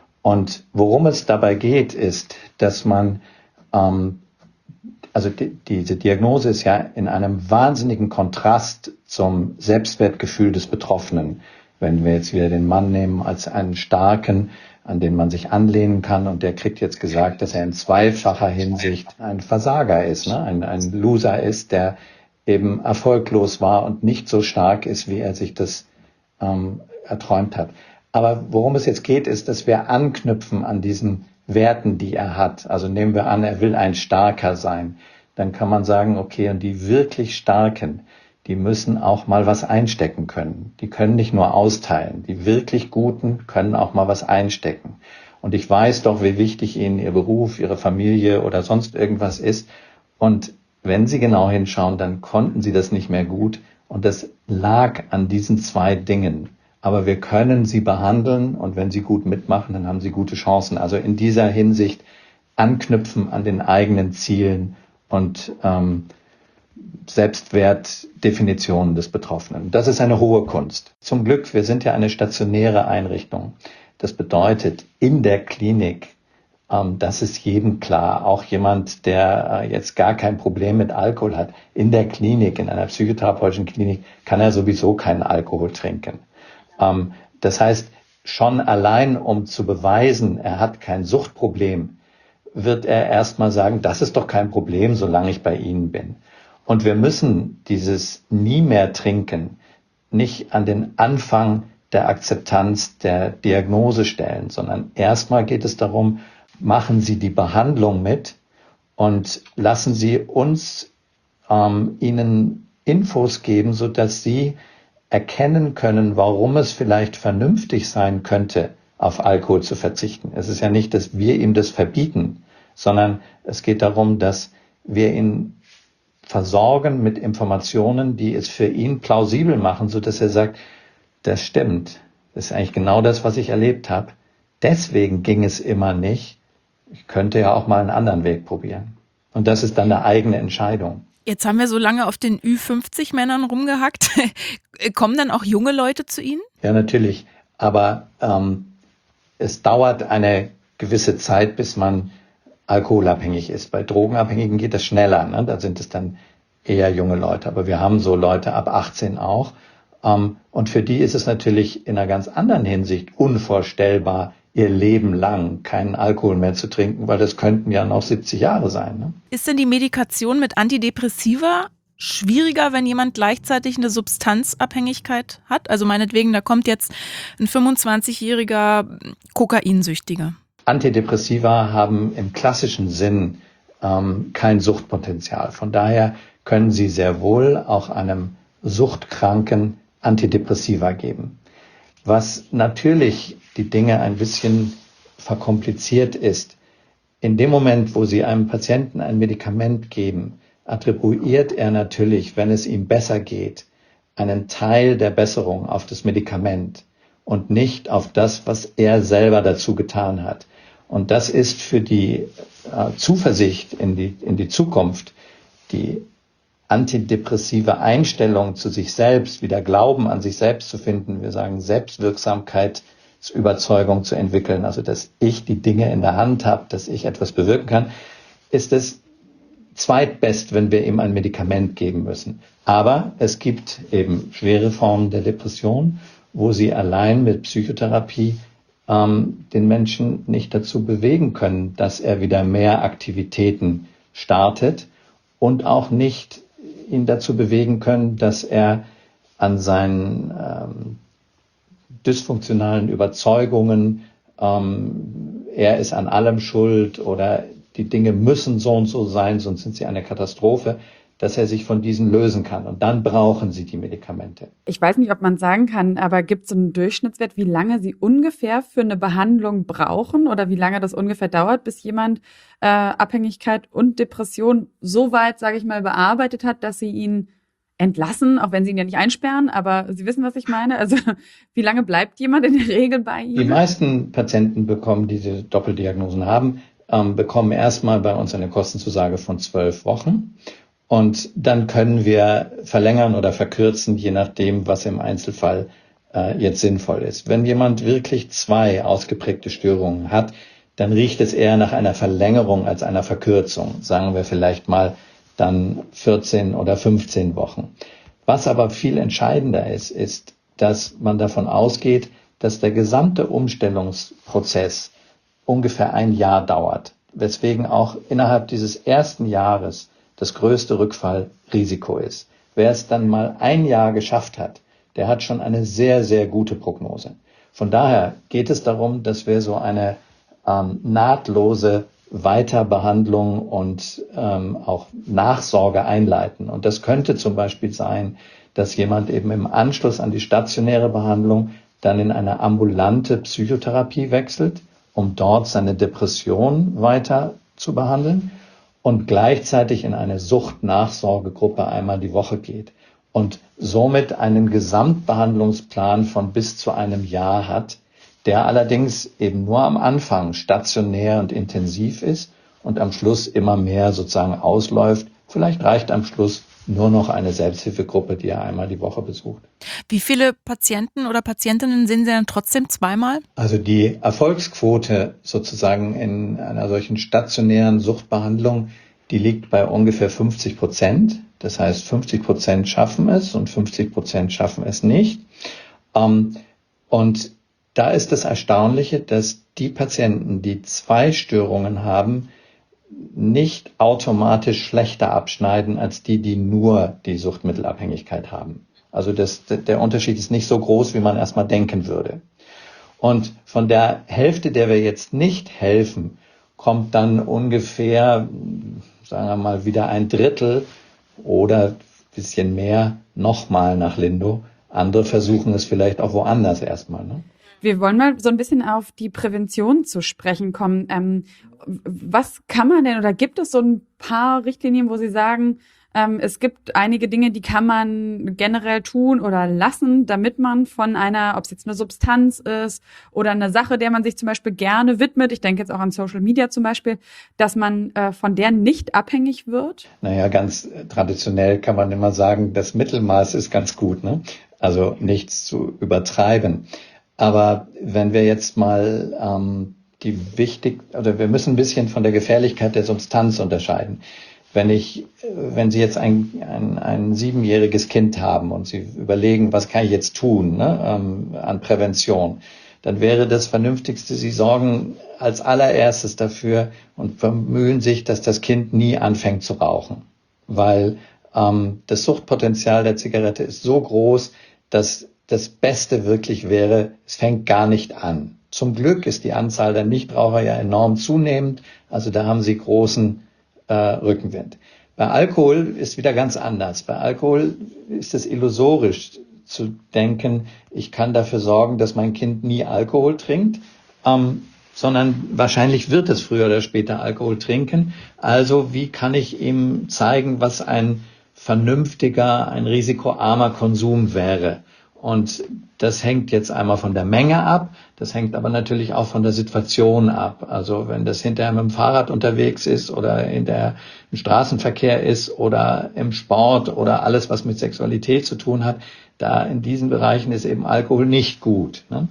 S4: Und worum es dabei geht, ist, dass man, ähm, also die, diese Diagnose ist ja in einem wahnsinnigen Kontrast zum Selbstwertgefühl des Betroffenen. Wenn wir jetzt wieder den Mann nehmen als einen Starken, an den man sich anlehnen kann, und der kriegt jetzt gesagt, dass er in zweifacher Hinsicht ein Versager ist, ne? ein, ein Loser ist, der eben erfolglos war und nicht so stark ist, wie er sich das ähm, erträumt hat. Aber worum es jetzt geht, ist, dass wir anknüpfen an diesen Werten, die er hat. Also nehmen wir an, er will ein Starker sein. Dann kann man sagen, okay, und die wirklich Starken, die müssen auch mal was einstecken können. Die können nicht nur austeilen. Die wirklich Guten können auch mal was einstecken. Und ich weiß doch, wie wichtig Ihnen Ihr Beruf, Ihre Familie oder sonst irgendwas ist. Und wenn Sie genau hinschauen, dann konnten Sie das nicht mehr gut. Und das lag an diesen zwei Dingen. Aber wir können Sie behandeln und wenn Sie gut mitmachen, dann haben Sie gute Chancen. Also in dieser Hinsicht anknüpfen an den eigenen Zielen und ähm, Selbstwertdefinitionen des Betroffenen. Das ist eine hohe Kunst. Zum Glück, wir sind ja eine stationäre Einrichtung. Das bedeutet, in der Klinik, ähm, das ist jedem klar, auch jemand, der äh, jetzt gar kein Problem mit Alkohol hat, in der Klinik, in einer psychotherapeutischen Klinik, kann er sowieso keinen Alkohol trinken. Ähm, das heißt, schon allein, um zu beweisen, er hat kein Suchtproblem, wird er erstmal sagen, das ist doch kein Problem, solange ich bei Ihnen bin. Und wir müssen dieses nie mehr trinken nicht an den Anfang der Akzeptanz der Diagnose stellen, sondern erstmal geht es darum, machen Sie die Behandlung mit und lassen Sie uns ähm, Ihnen Infos geben, sodass Sie erkennen können, warum es vielleicht vernünftig sein könnte, auf Alkohol zu verzichten. Es ist ja nicht, dass wir ihm das verbieten, sondern es geht darum, dass wir ihn versorgen mit Informationen, die es für ihn plausibel machen, sodass er sagt, das stimmt, das ist eigentlich genau das, was ich erlebt habe. Deswegen ging es immer nicht. Ich könnte ja auch mal einen anderen Weg probieren. Und das ist dann eine eigene Entscheidung.
S3: Jetzt haben wir so lange auf den Ü fünfzig Männern rumgehackt. Kommen dann auch junge Leute zu Ihnen?
S4: Ja, natürlich. Aber ähm, es dauert eine gewisse Zeit, bis man alkoholabhängig ist. Bei Drogenabhängigen geht das schneller, ne? Da sind es dann eher junge Leute. Aber wir haben so Leute ab achtzehn auch. Ähm, und für die ist es natürlich in einer ganz anderen Hinsicht unvorstellbar, ihr Leben lang keinen Alkohol mehr zu trinken, weil das könnten ja noch siebzig Jahre sein. Ne?
S3: Ist denn die Medikation mit Antidepressiva schwieriger, wenn jemand gleichzeitig eine Substanzabhängigkeit hat? Also meinetwegen, da kommt jetzt ein fünfundzwanzigjähriger Kokainsüchtiger.
S4: Antidepressiva haben im klassischen Sinn ähm, kein Suchtpotenzial. Von daher können sie sehr wohl auch einem Suchtkranken Antidepressiva geben. Was natürlich die Dinge ein bisschen verkompliziert ist, in dem Moment, wo Sie einem Patienten ein Medikament geben, attribuiert er natürlich, wenn es ihm besser geht, einen Teil der Besserung auf das Medikament und nicht auf das, was er selber dazu getan hat. Und das ist für die äh, Zuversicht in die, in die Zukunft, die antidepressive Einstellung zu sich selbst, wieder Glauben an sich selbst zu finden, wir sagen Selbstwirksamkeitsüberzeugung zu entwickeln, also dass ich die Dinge in der Hand habe, dass ich etwas bewirken kann, ist es zweitbest, wenn wir ihm ein Medikament geben müssen. Aber es gibt eben schwere Formen der Depression, wo sie allein mit Psychotherapie ähm, den Menschen nicht dazu bewegen können, dass er wieder mehr Aktivitäten startet und auch nicht ihn dazu bewegen können, dass er an seinen ähm, dysfunktionalen Überzeugungen, ähm, er ist an allem schuld oder die Dinge müssen so und so sein, sonst sind sie eine Katastrophe, dass er sich von diesen lösen kann. Und dann brauchen sie die Medikamente.
S2: Ich weiß nicht, ob man sagen kann, aber gibt es einen Durchschnittswert, wie lange Sie ungefähr für eine Behandlung brauchen oder wie lange das ungefähr dauert, bis jemand äh, Abhängigkeit und Depression so weit, sage ich mal, bearbeitet hat, dass Sie ihn entlassen, auch wenn Sie ihn ja nicht einsperren, aber Sie wissen, was ich meine? Also wie lange bleibt jemand in der Regel bei Ihnen?
S4: Die meisten Patienten bekommen, die diese Doppeldiagnosen haben, ähm, bekommen erstmal bei uns eine Kostenzusage von zwölf Wochen. Und dann können wir verlängern oder verkürzen, je nachdem, was im Einzelfall äh, jetzt sinnvoll ist. Wenn jemand wirklich zwei ausgeprägte Störungen hat, dann riecht es eher nach einer Verlängerung als einer Verkürzung. Sagen wir vielleicht mal dann vierzehn oder fünfzehn Wochen. Was aber viel entscheidender ist, ist, dass man davon ausgeht, dass der gesamte Umstellungsprozess ungefähr ein Jahr dauert. Weswegen auch innerhalb dieses ersten Jahres das größte Rückfallrisiko ist. Wer es dann mal ein Jahr geschafft hat, der hat schon eine sehr, sehr gute Prognose. Von daher geht es darum, dass wir so eine ähm, nahtlose Weiterbehandlung und ähm, auch Nachsorge einleiten. Und das könnte zum Beispiel sein, dass jemand eben im Anschluss an die stationäre Behandlung dann in eine ambulante Psychotherapie wechselt um dort seine Depression weiter zu behandeln und gleichzeitig in eine Suchtnachsorgegruppe einmal die Woche geht und somit einen Gesamtbehandlungsplan von bis zu einem Jahr hat, der allerdings eben nur am Anfang stationär und intensiv ist und am Schluss immer mehr sozusagen ausläuft. Vielleicht reicht am Schluss nur noch eine Selbsthilfegruppe, die er einmal die Woche besucht.
S3: Wie viele Patienten oder Patientinnen sehen Sie dann trotzdem zweimal?
S4: Also die Erfolgsquote sozusagen in einer solchen stationären Suchtbehandlung, die liegt bei ungefähr fünfzig Prozent. Das heißt, fünfzig Prozent schaffen es und fünfzig Prozent schaffen es nicht. Und da ist das Erstaunliche, dass die Patienten, die zwei Störungen haben, nicht automatisch schlechter abschneiden als die, die nur die Suchtmittelabhängigkeit haben. Also das, der Unterschied ist nicht so groß, wie man erstmal denken würde. Und von der Hälfte, der wir jetzt nicht helfen, kommt dann ungefähr, sagen wir mal, wieder ein Drittel oder ein bisschen mehr nochmal nach Lindo. Andere versuchen es vielleicht auch woanders erstmal, ne?
S2: Wir wollen mal so ein bisschen auf die Prävention zu sprechen kommen. Ähm, was kann man denn oder gibt es so ein paar Richtlinien, wo Sie sagen, ähm, es gibt einige Dinge, die kann man generell tun oder lassen, damit man von einer, ob es jetzt eine Substanz ist oder eine Sache, der man sich zum Beispiel gerne widmet, ich denke jetzt auch an Social Media zum Beispiel, dass man äh, von der nicht abhängig wird?
S4: Naja, ganz traditionell kann man immer sagen, das Mittelmaß ist ganz gut, ne? Also nichts zu übertreiben. Aber wenn wir jetzt mal ähm, die wichtig, oder wir müssen ein bisschen von der Gefährlichkeit der Substanz unterscheiden. Wenn ich, wenn Sie jetzt ein, ein, ein siebenjähriges Kind haben und Sie überlegen, was kann ich jetzt tun, ne, ähm, an Prävention, dann wäre das Vernünftigste, Sie sorgen als allererstes dafür und bemühen sich, dass das Kind nie anfängt zu rauchen. Weil ähm, das Suchtpotenzial der Zigarette ist so groß, dass das Beste wirklich wäre, es fängt gar nicht an. Zum Glück ist die Anzahl der Nichtraucher ja enorm zunehmend, also da haben Sie großen äh, Rückenwind. Bei Alkohol ist wieder ganz anders. Bei Alkohol ist es illusorisch zu denken, ich kann dafür sorgen, dass mein Kind nie Alkohol trinkt, ähm, sondern wahrscheinlich wird es früher oder später Alkohol trinken. Also wie kann ich ihm zeigen, was ein vernünftiger, ein risikoarmer Konsum wäre? Und das hängt jetzt einmal von der Menge ab, das hängt aber natürlich auch von der Situation ab. Also wenn das hinterher mit dem Fahrrad unterwegs ist oder in der, im Straßenverkehr ist oder im Sport oder alles, was mit Sexualität zu tun hat, da in diesen Bereichen ist eben Alkohol nicht gut, ne?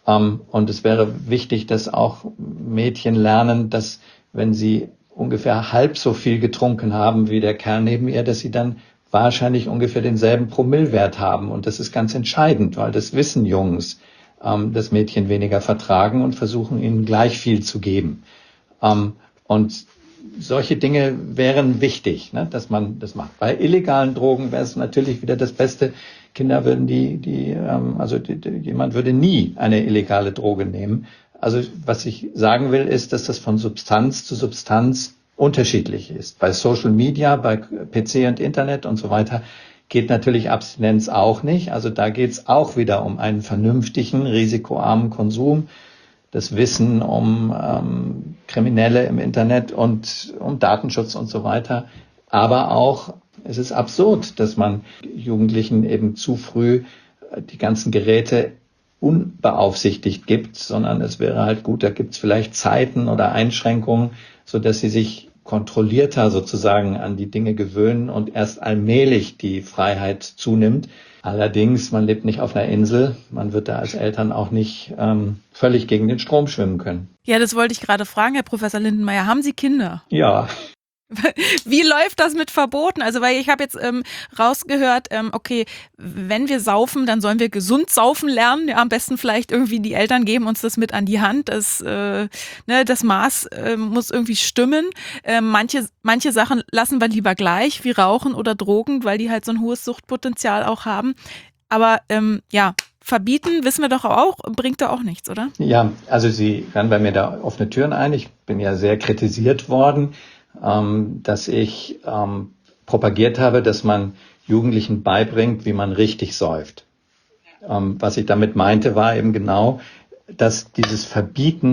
S4: Und es wäre wichtig, dass auch Mädchen lernen, dass wenn sie ungefähr halb so viel getrunken haben wie der Kerl neben ihr, dass sie dann wahrscheinlich ungefähr denselben Promillewert haben. Und das ist ganz entscheidend, weil das wissen Jungs, ähm, dass Mädchen weniger vertragen und versuchen, ihnen gleich viel zu geben. Ähm, und solche Dinge wären wichtig, ne, dass man das macht. Bei illegalen Drogen wäre es natürlich wieder das Beste. Kinder würden die, die, ähm, also die, die, jemand würde nie eine illegale Droge nehmen. Also was ich sagen will, ist, dass das von Substanz zu Substanz unterschiedlich ist. Bei Social Media, bei P C und Internet und so weiter geht natürlich Abstinenz auch nicht. Also da geht es auch wieder um einen vernünftigen, risikoarmen Konsum, das Wissen um ähm, Kriminelle im Internet und um Datenschutz und so weiter. Aber auch, es ist absurd, dass man Jugendlichen eben zu früh die ganzen Geräte unbeaufsichtigt gibt, sondern es wäre halt gut, da gibt es vielleicht Zeiten oder Einschränkungen, so dass sie sich kontrollierter sozusagen an die Dinge gewöhnen und erst allmählich die Freiheit zunimmt. Allerdings, man lebt nicht auf einer Insel, man wird da als Eltern auch nicht ähm, völlig gegen den Strom schwimmen können.
S3: Ja, das wollte ich gerade fragen, Herr Professor Lindenmayer. Haben Sie Kinder?
S4: Ja.
S3: Wie läuft das mit Verboten? Also, weil ich habe jetzt ähm, rausgehört, ähm, okay, wenn wir saufen, dann sollen wir gesund saufen lernen. Ja, am besten vielleicht irgendwie die Eltern geben uns das mit an die Hand. Das, äh, ne, das Maß äh, muss irgendwie stimmen. Äh, manche, manche Sachen lassen wir lieber gleich, wie Rauchen oder Drogen, weil die halt so ein hohes Suchtpotenzial auch haben. Aber ähm, ja, verbieten, wissen wir doch auch, bringt da auch nichts, oder?
S4: Ja, also Sie rennen bei mir da offene Türen ein. Ich bin ja sehr kritisiert worden, ähm, dass ich ähm, propagiert habe, dass man Jugendlichen beibringt, wie man richtig säuft. Ähm, was ich damit meinte, war eben genau, dass dieses Verbieten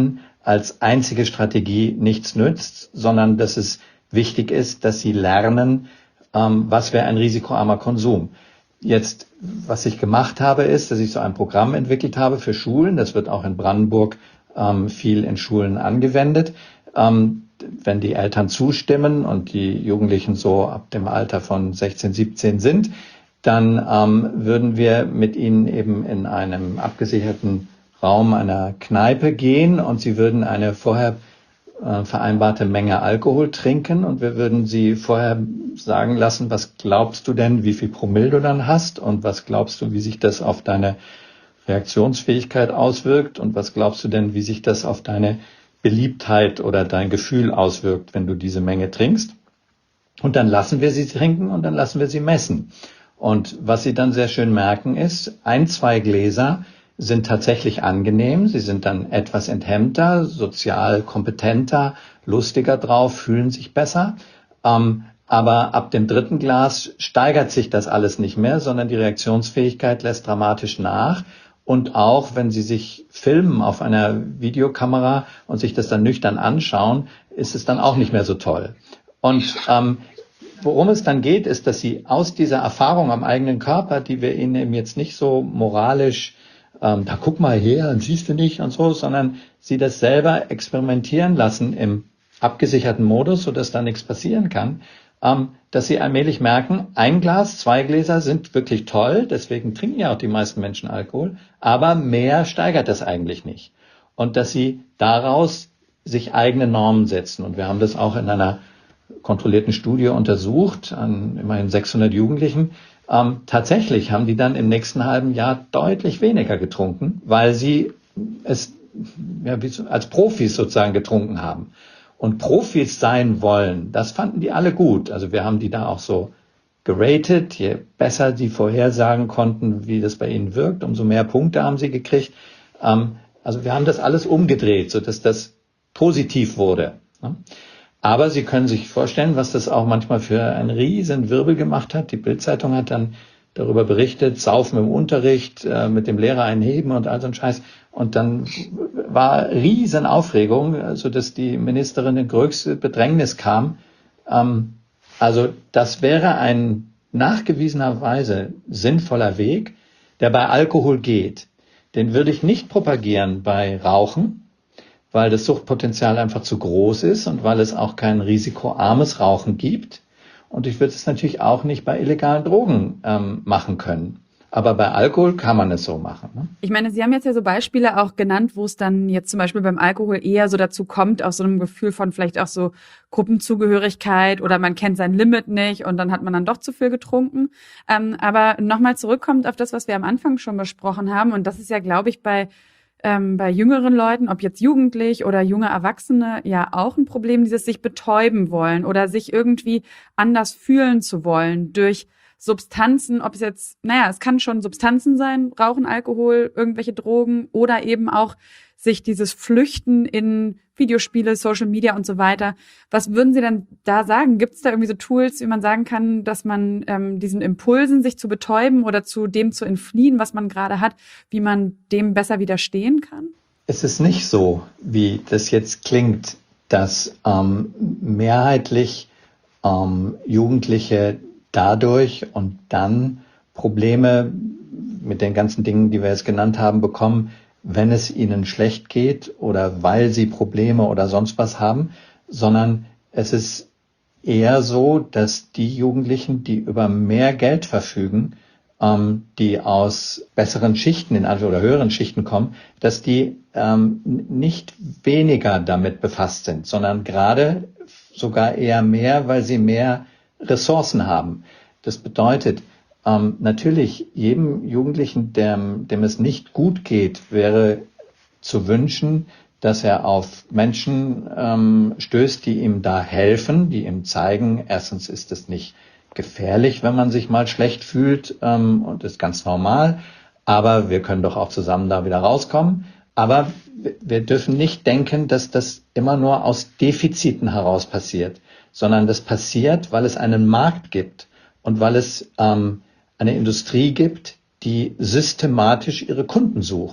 S4: als einzige Strategie nichts nützt, sondern dass es wichtig ist, dass sie lernen, ähm, was wäre ein risikoarmer Konsum. Jetzt, was ich gemacht habe, ist, dass ich so ein Programm entwickelt habe für Schulen. Das wird auch in Brandenburg ähm, viel in Schulen angewendet. Ähm, wenn die Eltern zustimmen und die Jugendlichen so ab dem Alter von sechzehn, siebzehn sind, dann ähm, würden wir mit ihnen eben in einem abgesicherten Raum einer Kneipe gehen und sie würden eine vorher äh, vereinbarte Menge Alkohol trinken und wir würden sie vorher sagen lassen, was glaubst du denn, wie viel Promille du dann hast und was glaubst du, wie sich das auf deine Reaktionsfähigkeit auswirkt und was glaubst du denn, wie sich das auf deine Beliebtheit oder dein Gefühl auswirkt, wenn du diese Menge trinkst. Und dann lassen wir sie trinken und dann lassen wir sie messen. Und was sie dann sehr schön merken ist, ein, zwei Gläser sind tatsächlich angenehm. Sie sind dann etwas enthemmter, sozial kompetenter, lustiger drauf, fühlen sich besser. Ähm, aber ab dem dritten Glas steigert sich das alles nicht mehr, sondern die Reaktionsfähigkeit lässt dramatisch nach. Und auch wenn Sie sich filmen auf einer Videokamera und sich das dann nüchtern anschauen, ist es dann auch nicht mehr so toll. Und ähm, worum es dann geht, ist, dass Sie aus dieser Erfahrung am eigenen Körper, die wir Ihnen eben jetzt nicht so moralisch, ähm, da guck mal her, dann siehst du nicht und so, sondern Sie das selber experimentieren lassen im abgesicherten Modus, sodass da nichts passieren kann, ähm, dass Sie allmählich merken, ein Glas, zwei Gläser sind wirklich toll, deswegen trinken ja auch die meisten Menschen Alkohol, aber mehr steigert das eigentlich nicht. Und dass Sie daraus sich eigene Normen setzen. Und wir haben das auch in einer kontrollierten Studie untersucht, an immerhin sechshundert Jugendlichen. Ähm, tatsächlich haben die dann im nächsten halben Jahr deutlich weniger getrunken, weil sie es ja, wie so, als Profis sozusagen getrunken haben. Und Profis sein wollen, das fanden die alle gut. Also wir haben die da auch so geratet. Je besser die vorhersagen konnten, wie das bei ihnen wirkt, umso mehr Punkte haben sie gekriegt. Ähm, also wir haben das alles umgedreht, sodass das positiv wurde. Ne? Aber Sie können sich vorstellen, was das auch manchmal für einen riesen Wirbel gemacht hat. Die Bild-Zeitung hat dann darüber berichtet, Saufen im Unterricht, äh, mit dem Lehrer einheben und all so ein Scheiß. Und dann war riesen Aufregung, sodass die Ministerin in größte Bedrängnis kam. Ähm, also das wäre ein nachgewiesenerweise sinnvoller Weg, der bei Alkohol geht. Den würde ich nicht propagieren bei Rauchen, weil das Suchtpotenzial einfach zu groß ist und weil es auch kein risikoarmes Rauchen gibt. Und ich würde es natürlich auch nicht bei illegalen Drogen ähm, machen können. Aber bei Alkohol kann man es so machen. Ne?
S2: Ich meine, Sie haben jetzt ja so Beispiele auch genannt, wo es dann jetzt zum Beispiel beim Alkohol eher so dazu kommt, aus so einem Gefühl von vielleicht auch so Gruppenzugehörigkeit oder man kennt sein Limit nicht und dann hat man dann doch zu viel getrunken. Ähm, aber nochmal zurückkommt auf das, was wir am Anfang schon besprochen haben. Und das ist ja, glaube ich, bei Ähm, bei jüngeren Leuten, ob jetzt jugendlich oder junge Erwachsene, ja auch ein Problem, dieses sich betäuben wollen oder sich irgendwie anders fühlen zu wollen durch Substanzen, ob es jetzt, naja, es kann schon Substanzen sein, Rauchen, Alkohol, irgendwelche Drogen oder eben auch sich dieses Flüchten in Videospiele, Social Media und so weiter. Was würden Sie denn da sagen? Gibt es da irgendwie so Tools, wie man sagen kann, dass man ähm, diesen Impulsen, sich zu betäuben oder zu dem zu entfliehen, was man gerade hat, wie man dem besser widerstehen kann?
S4: Es ist nicht so, wie das jetzt klingt, dass ähm, mehrheitlich ähm, Jugendliche dadurch und dann Probleme mit den ganzen Dingen, die wir jetzt genannt haben, bekommen, wenn es ihnen schlecht geht oder weil sie Probleme oder sonst was haben, sondern es ist eher so, dass die Jugendlichen, die über mehr Geld verfügen, ähm, die aus besseren Schichten in oder höheren Schichten kommen, dass die ähm, nicht weniger damit befasst sind, sondern gerade sogar eher mehr, weil sie mehr Ressourcen haben. Das bedeutet, Ähm, natürlich, jedem Jugendlichen, dem, dem es nicht gut geht, wäre zu wünschen, dass er auf Menschen ähm, stößt, die ihm da helfen, die ihm zeigen, erstens ist es nicht gefährlich, wenn man sich mal schlecht fühlt ähm, und ist ganz normal, aber wir können doch auch zusammen da wieder rauskommen. Aber wir dürfen nicht denken, dass das immer nur aus Defiziten heraus passiert, sondern das passiert, weil es einen Markt gibt und weil es ähm, eine Industrie gibt, die systematisch ihre Kunden sucht.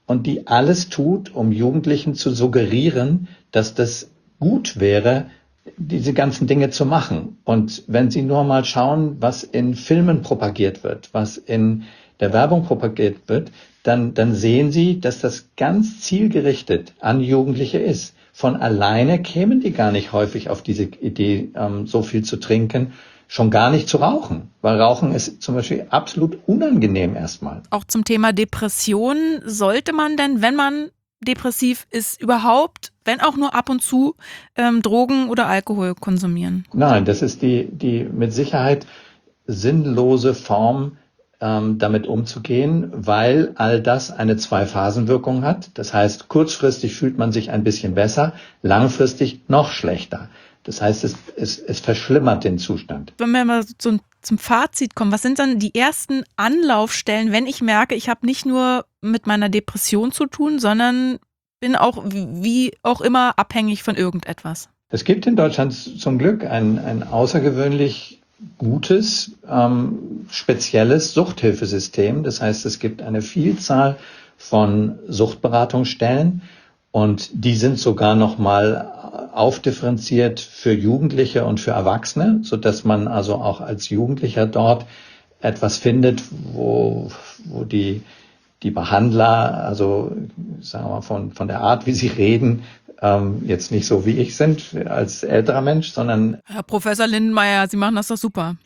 S4: und die alles tut, um Jugendlichen zu suggerieren, dass das gut wäre, diese ganzen Dinge zu machen. Und wenn Sie nur mal schauen, was in Filmen propagiert wird, was in der Werbung propagiert wird, dann, dann sehen Sie, dass das ganz zielgerichtet an Jugendliche ist. Von alleine kämen die gar nicht häufig auf diese Idee, ähm, so viel zu trinken, schon gar nicht zu rauchen, weil Rauchen ist zum Beispiel absolut unangenehm erstmal.
S3: Auch zum Thema Depression, sollte man denn, wenn man depressiv ist, überhaupt, wenn auch nur ab und zu, ähm, Drogen oder Alkohol konsumieren?
S4: Nein, das ist die, die mit Sicherheit sinnlose Form, ähm, damit umzugehen, weil all das eine Zwei-Phasen-Wirkung hat. Das heißt, kurzfristig fühlt man sich ein bisschen besser, langfristig noch schlechter. Das heißt, es, es, es verschlimmert den Zustand.
S3: Wenn wir mal so zum Fazit kommen, was sind dann die ersten Anlaufstellen, wenn ich merke, ich habe nicht nur mit meiner Depression zu tun, sondern bin auch wie auch immer abhängig von irgendetwas?
S4: Es gibt in Deutschland zum Glück ein, ein außergewöhnlich gutes, ähm, spezielles Suchthilfesystem. Das heißt, es gibt eine Vielzahl von Suchtberatungsstellen und die sind sogar noch mal aufdifferenziert für Jugendliche und für Erwachsene, so dass man also auch als Jugendlicher dort etwas findet, wo, wo die, die Behandler, also sagen wir mal von, von der Art, wie sie reden, ähm, jetzt nicht so wie ich sind als älterer Mensch, sondern...
S3: Herr Professor Lindenmeier, Sie machen das doch super.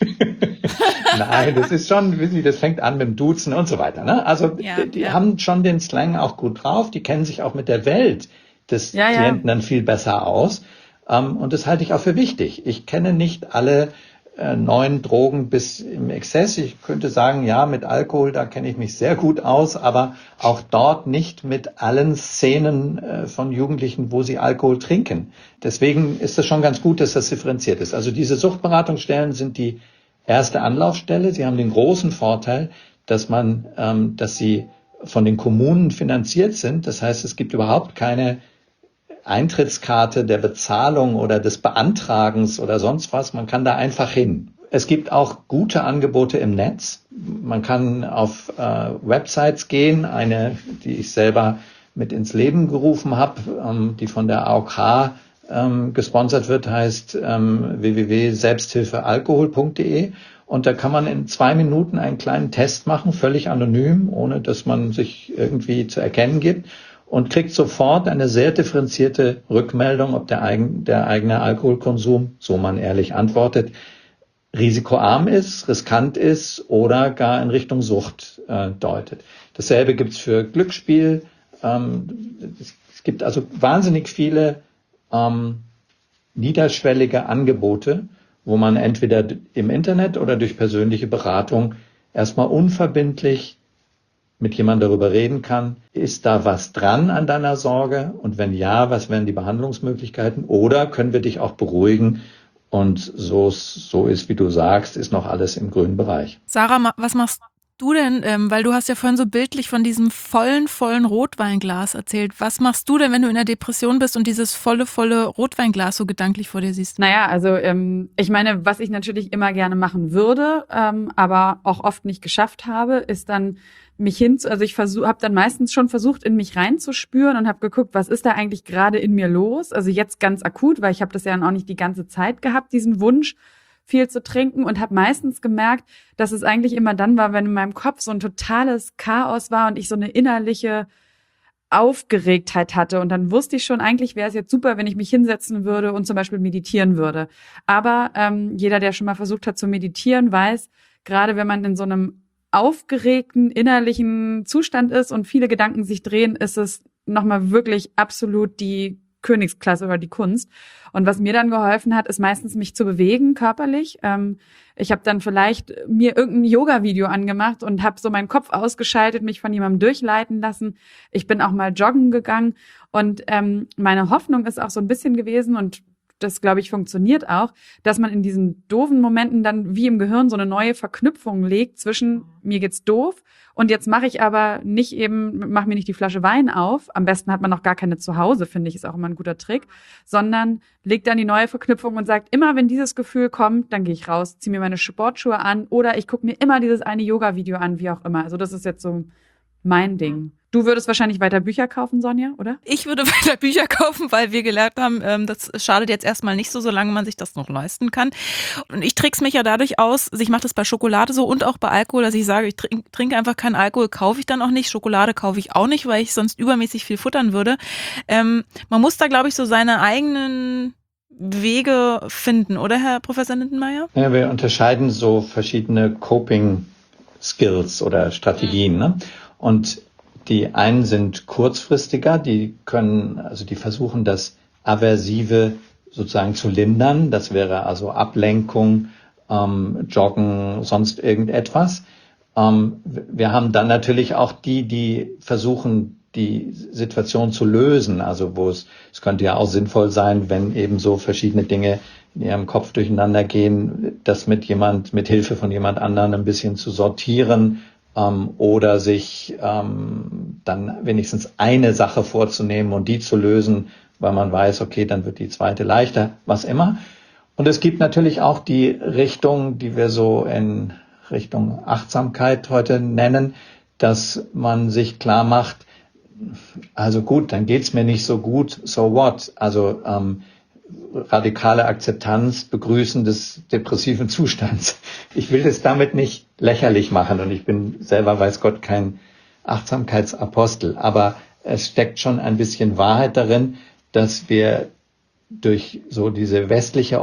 S4: Nein, das ist schon, wissen Sie, das fängt an mit dem Duzen und so weiter. Ne? Also
S3: ja,
S4: die, die
S3: ja.
S4: haben schon den Slang auch gut drauf, die kennen sich auch mit der Welt des
S2: ja,
S4: Klienten
S2: ja.
S4: dann viel besser aus. Ähm, und das halte ich auch für wichtig. Ich kenne nicht alle äh, neuen Drogen bis im Exzess. Ich könnte sagen, ja, mit Alkohol, da kenne ich mich sehr gut aus, aber auch dort nicht mit allen Szenen äh, von Jugendlichen, wo sie Alkohol trinken. Deswegen ist es schon ganz gut, dass das differenziert ist. Also diese Suchtberatungsstellen sind die erste Anlaufstelle. Sie haben den großen Vorteil, dass man, ähm, dass sie von den Kommunen finanziert sind. Das heißt, es gibt überhaupt keine Eintrittskarte der Bezahlung oder des Beantragens oder sonst was. Man kann da einfach hin. Es gibt auch gute Angebote im Netz. Man kann auf äh, Websites gehen, eine, die ich selber mit ins Leben gerufen habe, ähm, die von der A O K ähm, gesponsert wird, heißt ähm, w w w punkt selbsthilfealkohol punkt d e. Und da kann man in zwei Minuten einen kleinen Test machen, völlig anonym, ohne dass man sich irgendwie zu erkennen gibt, und kriegt sofort eine sehr differenzierte Rückmeldung, ob der, eigen, der eigene Alkoholkonsum, so man ehrlich antwortet, risikoarm ist, riskant ist oder gar in Richtung Sucht äh, deutet. Dasselbe gibt's für Glücksspiel. Ähm, es gibt also wahnsinnig viele ähm, niederschwellige Angebote, wo man entweder im Internet oder durch persönliche Beratung erstmal unverbindlich mit jemandem darüber reden kann, ist da was dran an deiner Sorge? Und wenn ja, was wären die Behandlungsmöglichkeiten? Oder können wir dich auch beruhigen? Und so, so ist, wie du sagst, ist noch alles im grünen Bereich.
S3: Sarah, was machst du denn? Ähm, weil du hast ja vorhin so bildlich von diesem vollen, vollen Rotweinglas erzählt. Was machst du denn, wenn du in der Depression bist und dieses volle, volle Rotweinglas so gedanklich vor dir siehst?
S2: Naja, also ähm, ich meine, was ich natürlich immer gerne machen würde, ähm, aber auch oft nicht geschafft habe, ist dann mich hin, also ich versuche, habe dann meistens schon versucht, in mich reinzuspüren und habe geguckt, was ist da eigentlich gerade in mir los? Also jetzt ganz akut, weil ich habe das ja dann auch nicht die ganze Zeit gehabt, diesen Wunsch, viel zu trinken, und habe meistens gemerkt, dass es eigentlich immer dann war, wenn in meinem Kopf so ein totales Chaos war und ich so eine innerliche Aufgeregtheit hatte. Und dann wusste ich schon, eigentlich wäre es jetzt super, wenn ich mich hinsetzen würde und zum Beispiel meditieren würde. Aber ähm, jeder, der schon mal versucht hat zu meditieren, weiß, gerade wenn man in so einem aufgeregten innerlichen Zustand ist und viele Gedanken sich drehen, ist es nochmal wirklich absolut die Königsklasse oder die Kunst. Und was mir dann geholfen hat, ist meistens mich zu bewegen, körperlich. Ähm, ich habe dann vielleicht mir irgendein Yoga-Video angemacht und habe so meinen Kopf ausgeschaltet, mich von jemandem durchleiten lassen. Ich bin auch mal joggen gegangen. Und ähm, meine Hoffnung ist auch so ein bisschen gewesen, und das, glaube ich, funktioniert auch, dass man in diesen doofen Momenten dann wie im Gehirn so eine neue Verknüpfung legt zwischen mir geht's doof und jetzt mache ich aber nicht eben, mach mir nicht die Flasche Wein auf, am besten hat man noch gar keine zu Hause, finde ich, ist auch immer ein guter Trick, sondern legt dann die neue Verknüpfung und sagt, immer wenn dieses Gefühl kommt, dann gehe ich raus, ziehe mir meine Sportschuhe an oder ich gucke mir immer dieses eine Yoga-Video an, wie auch immer. Also das ist jetzt so mein Ding. Du würdest wahrscheinlich weiter Bücher kaufen, Sonja, oder?
S3: Ich würde weiter Bücher kaufen, weil wir gelernt haben, ähm, das schadet jetzt erstmal nicht so, solange man sich das noch leisten kann. Und ich trickse mich ja dadurch aus, also ich mache das bei Schokolade so und auch bei Alkohol, dass ich sage, ich trink, trinke einfach keinen Alkohol, kaufe ich dann auch nicht. Schokolade kaufe ich auch nicht, weil ich sonst übermäßig viel futtern würde. Ähm, man muss da, glaube ich, so seine eigenen Wege finden, oder Herr Professor Lindenmeier?
S4: Ja, wir unterscheiden so verschiedene Coping-Skills oder Strategien, ne? Und die einen sind kurzfristiger, die können, also die versuchen das Aversive sozusagen zu lindern. Das wäre also Ablenkung, ähm, Joggen, sonst irgendetwas. Ähm, wir haben dann natürlich auch die, die versuchen, die Situation zu lösen. Also wo es, es könnte ja auch sinnvoll sein, wenn eben so verschiedene Dinge in ihrem Kopf durcheinander gehen, das mit jemand, mit Hilfe von jemand anderem ein bisschen zu sortieren, ähm, oder sich ähm, dann wenigstens eine Sache vorzunehmen und die zu lösen, weil man weiß, okay, dann wird die zweite leichter, was immer. Und es gibt natürlich auch die Richtung, die wir so in Richtung Achtsamkeit heute nennen, dass man sich klar macht, also gut, dann geht's mir nicht so gut, so what? Also ähm, radikale Akzeptanz, Begrüßen des depressiven Zustands. Ich will das damit nicht lächerlich machen und ich bin selber, weiß Gott, kein Achtsamkeitsapostel, aber es steckt schon ein bisschen Wahrheit darin, dass wir durch so diese westliche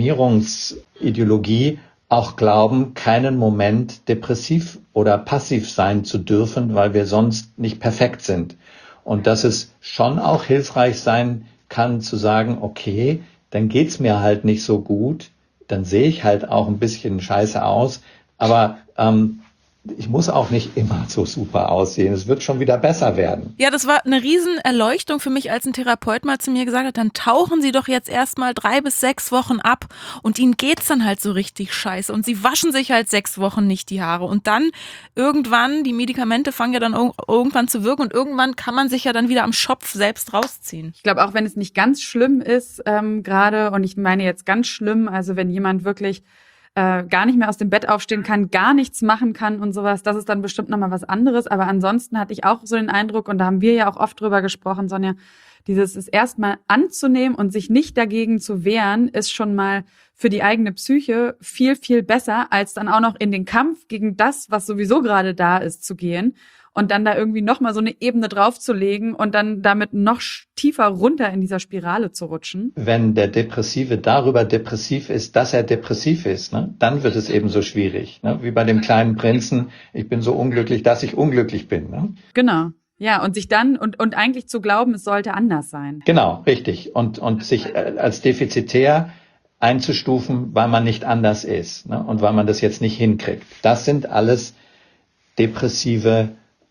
S4: Optimierungsideologie auch glauben, keinen Moment depressiv oder passiv sein zu dürfen, weil wir sonst nicht perfekt sind. Und dass es schon auch hilfreich sein kann, zu sagen, okay, dann geht's mir halt nicht so gut, dann sehe ich halt auch ein bisschen scheiße aus, aber ähm, ich muss auch nicht immer so super aussehen. Es wird schon wieder besser werden.
S3: Ja, das war eine Riesenerleuchtung für mich, als ein Therapeut mal zu mir gesagt hat, dann tauchen Sie doch jetzt erstmal drei bis sechs Wochen ab und Ihnen geht's dann halt so richtig scheiße und Sie waschen sich halt sechs Wochen nicht die Haare und dann irgendwann, die Medikamente fangen ja dann irgendwann zu wirken und irgendwann kann man sich ja dann wieder am Schopf selbst rausziehen.
S2: Ich glaube, auch wenn es nicht ganz schlimm ist, ähm, gerade, und ich meine jetzt ganz schlimm, also wenn jemand wirklich Äh, gar nicht mehr aus dem Bett aufstehen kann, gar nichts machen kann und sowas, das ist dann bestimmt nochmal was anderes. Aber ansonsten hatte ich auch so den Eindruck, und da haben wir ja auch oft drüber gesprochen, Sonja, dieses es erstmal anzunehmen und sich nicht dagegen zu wehren, ist schon mal für die eigene Psyche viel, viel besser, als dann auch noch in den Kampf gegen das, was sowieso gerade da ist, zu gehen. Und dann da irgendwie nochmal so eine Ebene draufzulegen und dann damit noch tiefer runter in dieser Spirale zu rutschen.
S4: Wenn der Depressive darüber depressiv ist, dass er depressiv ist, ne, dann wird es eben so schwierig. Ne? Wie bei dem kleinen Prinzen, ich bin so unglücklich, dass ich unglücklich bin. Ne?
S2: Genau. Ja, und sich dann, und, und eigentlich zu glauben, es sollte anders sein.
S4: Genau, richtig. Und, und sich als defizitär einzustufen, weil man nicht anders ist, ne? Und weil man das jetzt nicht hinkriegt. Das sind alles depressive,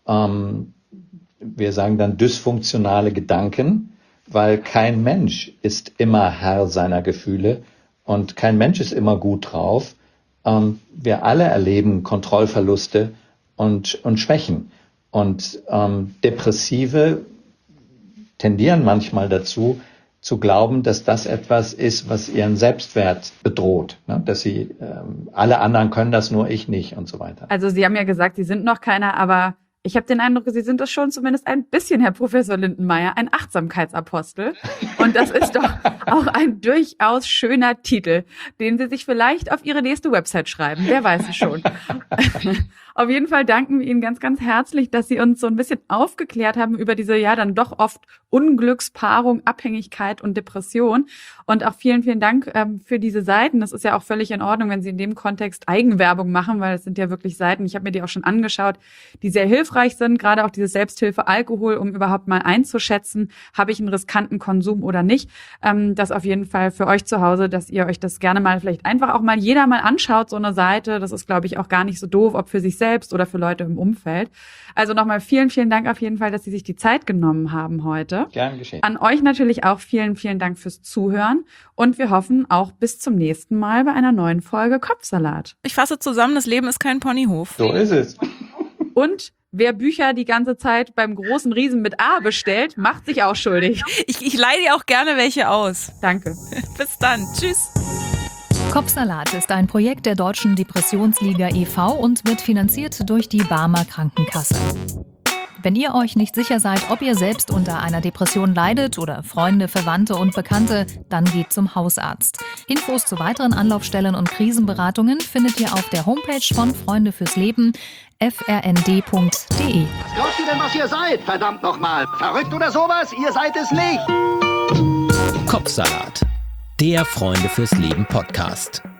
S4: ähm, wir sagen dann dysfunktionale Gedanken, weil kein Mensch ist immer Herr seiner Gefühle und kein Mensch ist immer gut drauf. Ähm, wir alle erleben Kontrollverluste und, und Schwächen. Und ähm, Depressive tendieren manchmal dazu, zu glauben, dass das etwas ist, was ihren Selbstwert bedroht. Ne? Dass sie, ähm, alle anderen können das, nur ich nicht und so weiter.
S2: Also Sie haben ja gesagt, Sie sind noch keiner, aber ich habe den Eindruck, Sie sind das schon zumindest ein bisschen, Herr Professor Lindenmeier, ein Achtsamkeitsapostel. Und das ist doch auch ein durchaus schöner Titel, den Sie sich vielleicht auf Ihre nächste Website schreiben. Wer weiß es schon. Auf jeden Fall danken wir Ihnen ganz, ganz herzlich, dass Sie uns so ein bisschen aufgeklärt haben über diese ja dann doch oft Unglückspaarung, Abhängigkeit und Depression. Und auch vielen, vielen Dank ähm, für diese Seiten. Das ist ja auch völlig in Ordnung, wenn Sie in dem Kontext Eigenwerbung machen, weil es sind ja wirklich Seiten, ich habe mir die auch schon angeschaut, die sehr hilfreich sind, gerade auch diese Selbsthilfe Alkohol, um überhaupt mal einzuschätzen, habe ich einen riskanten Konsum oder nicht. Ähm, das auf jeden Fall für euch zu Hause, dass ihr euch das gerne mal vielleicht einfach auch mal jeder mal anschaut, so eine Seite. Das ist, glaube ich, auch gar nicht so doof, ob für sich selbst oder für Leute im Umfeld. Also nochmal vielen, vielen Dank auf jeden Fall, dass Sie sich die Zeit genommen haben heute.
S4: Gern geschehen.
S2: An euch natürlich auch vielen, vielen Dank fürs Zuhören und wir hoffen auch bis zum nächsten Mal bei einer neuen Folge Kopfsalat.
S3: Ich fasse zusammen, das Leben ist kein Ponyhof.
S4: So ist es.
S2: Und wer Bücher die ganze Zeit beim großen Riesen mit A bestellt, macht sich auch schuldig.
S3: Ich, ich leihe dir auch gerne welche aus.
S2: Danke.
S3: Bis dann. Tschüss.
S5: Kopfsalat ist ein Projekt der Deutschen Depressionsliga e V und wird finanziert durch die Barmer Krankenkasse. Wenn ihr euch nicht sicher seid, ob ihr selbst unter einer Depression leidet oder Freunde, Verwandte und Bekannte, dann geht zum Hausarzt. Infos zu weiteren Anlaufstellen und Krisenberatungen findet ihr auf der Homepage von Freunde fürs Leben f r n d punkt d e.
S6: Was glaubt ihr denn, was ihr seid? Verdammt nochmal. Verrückt oder sowas? Ihr seid es nicht.
S1: Kopfsalat, der Freunde fürs Leben Podcast.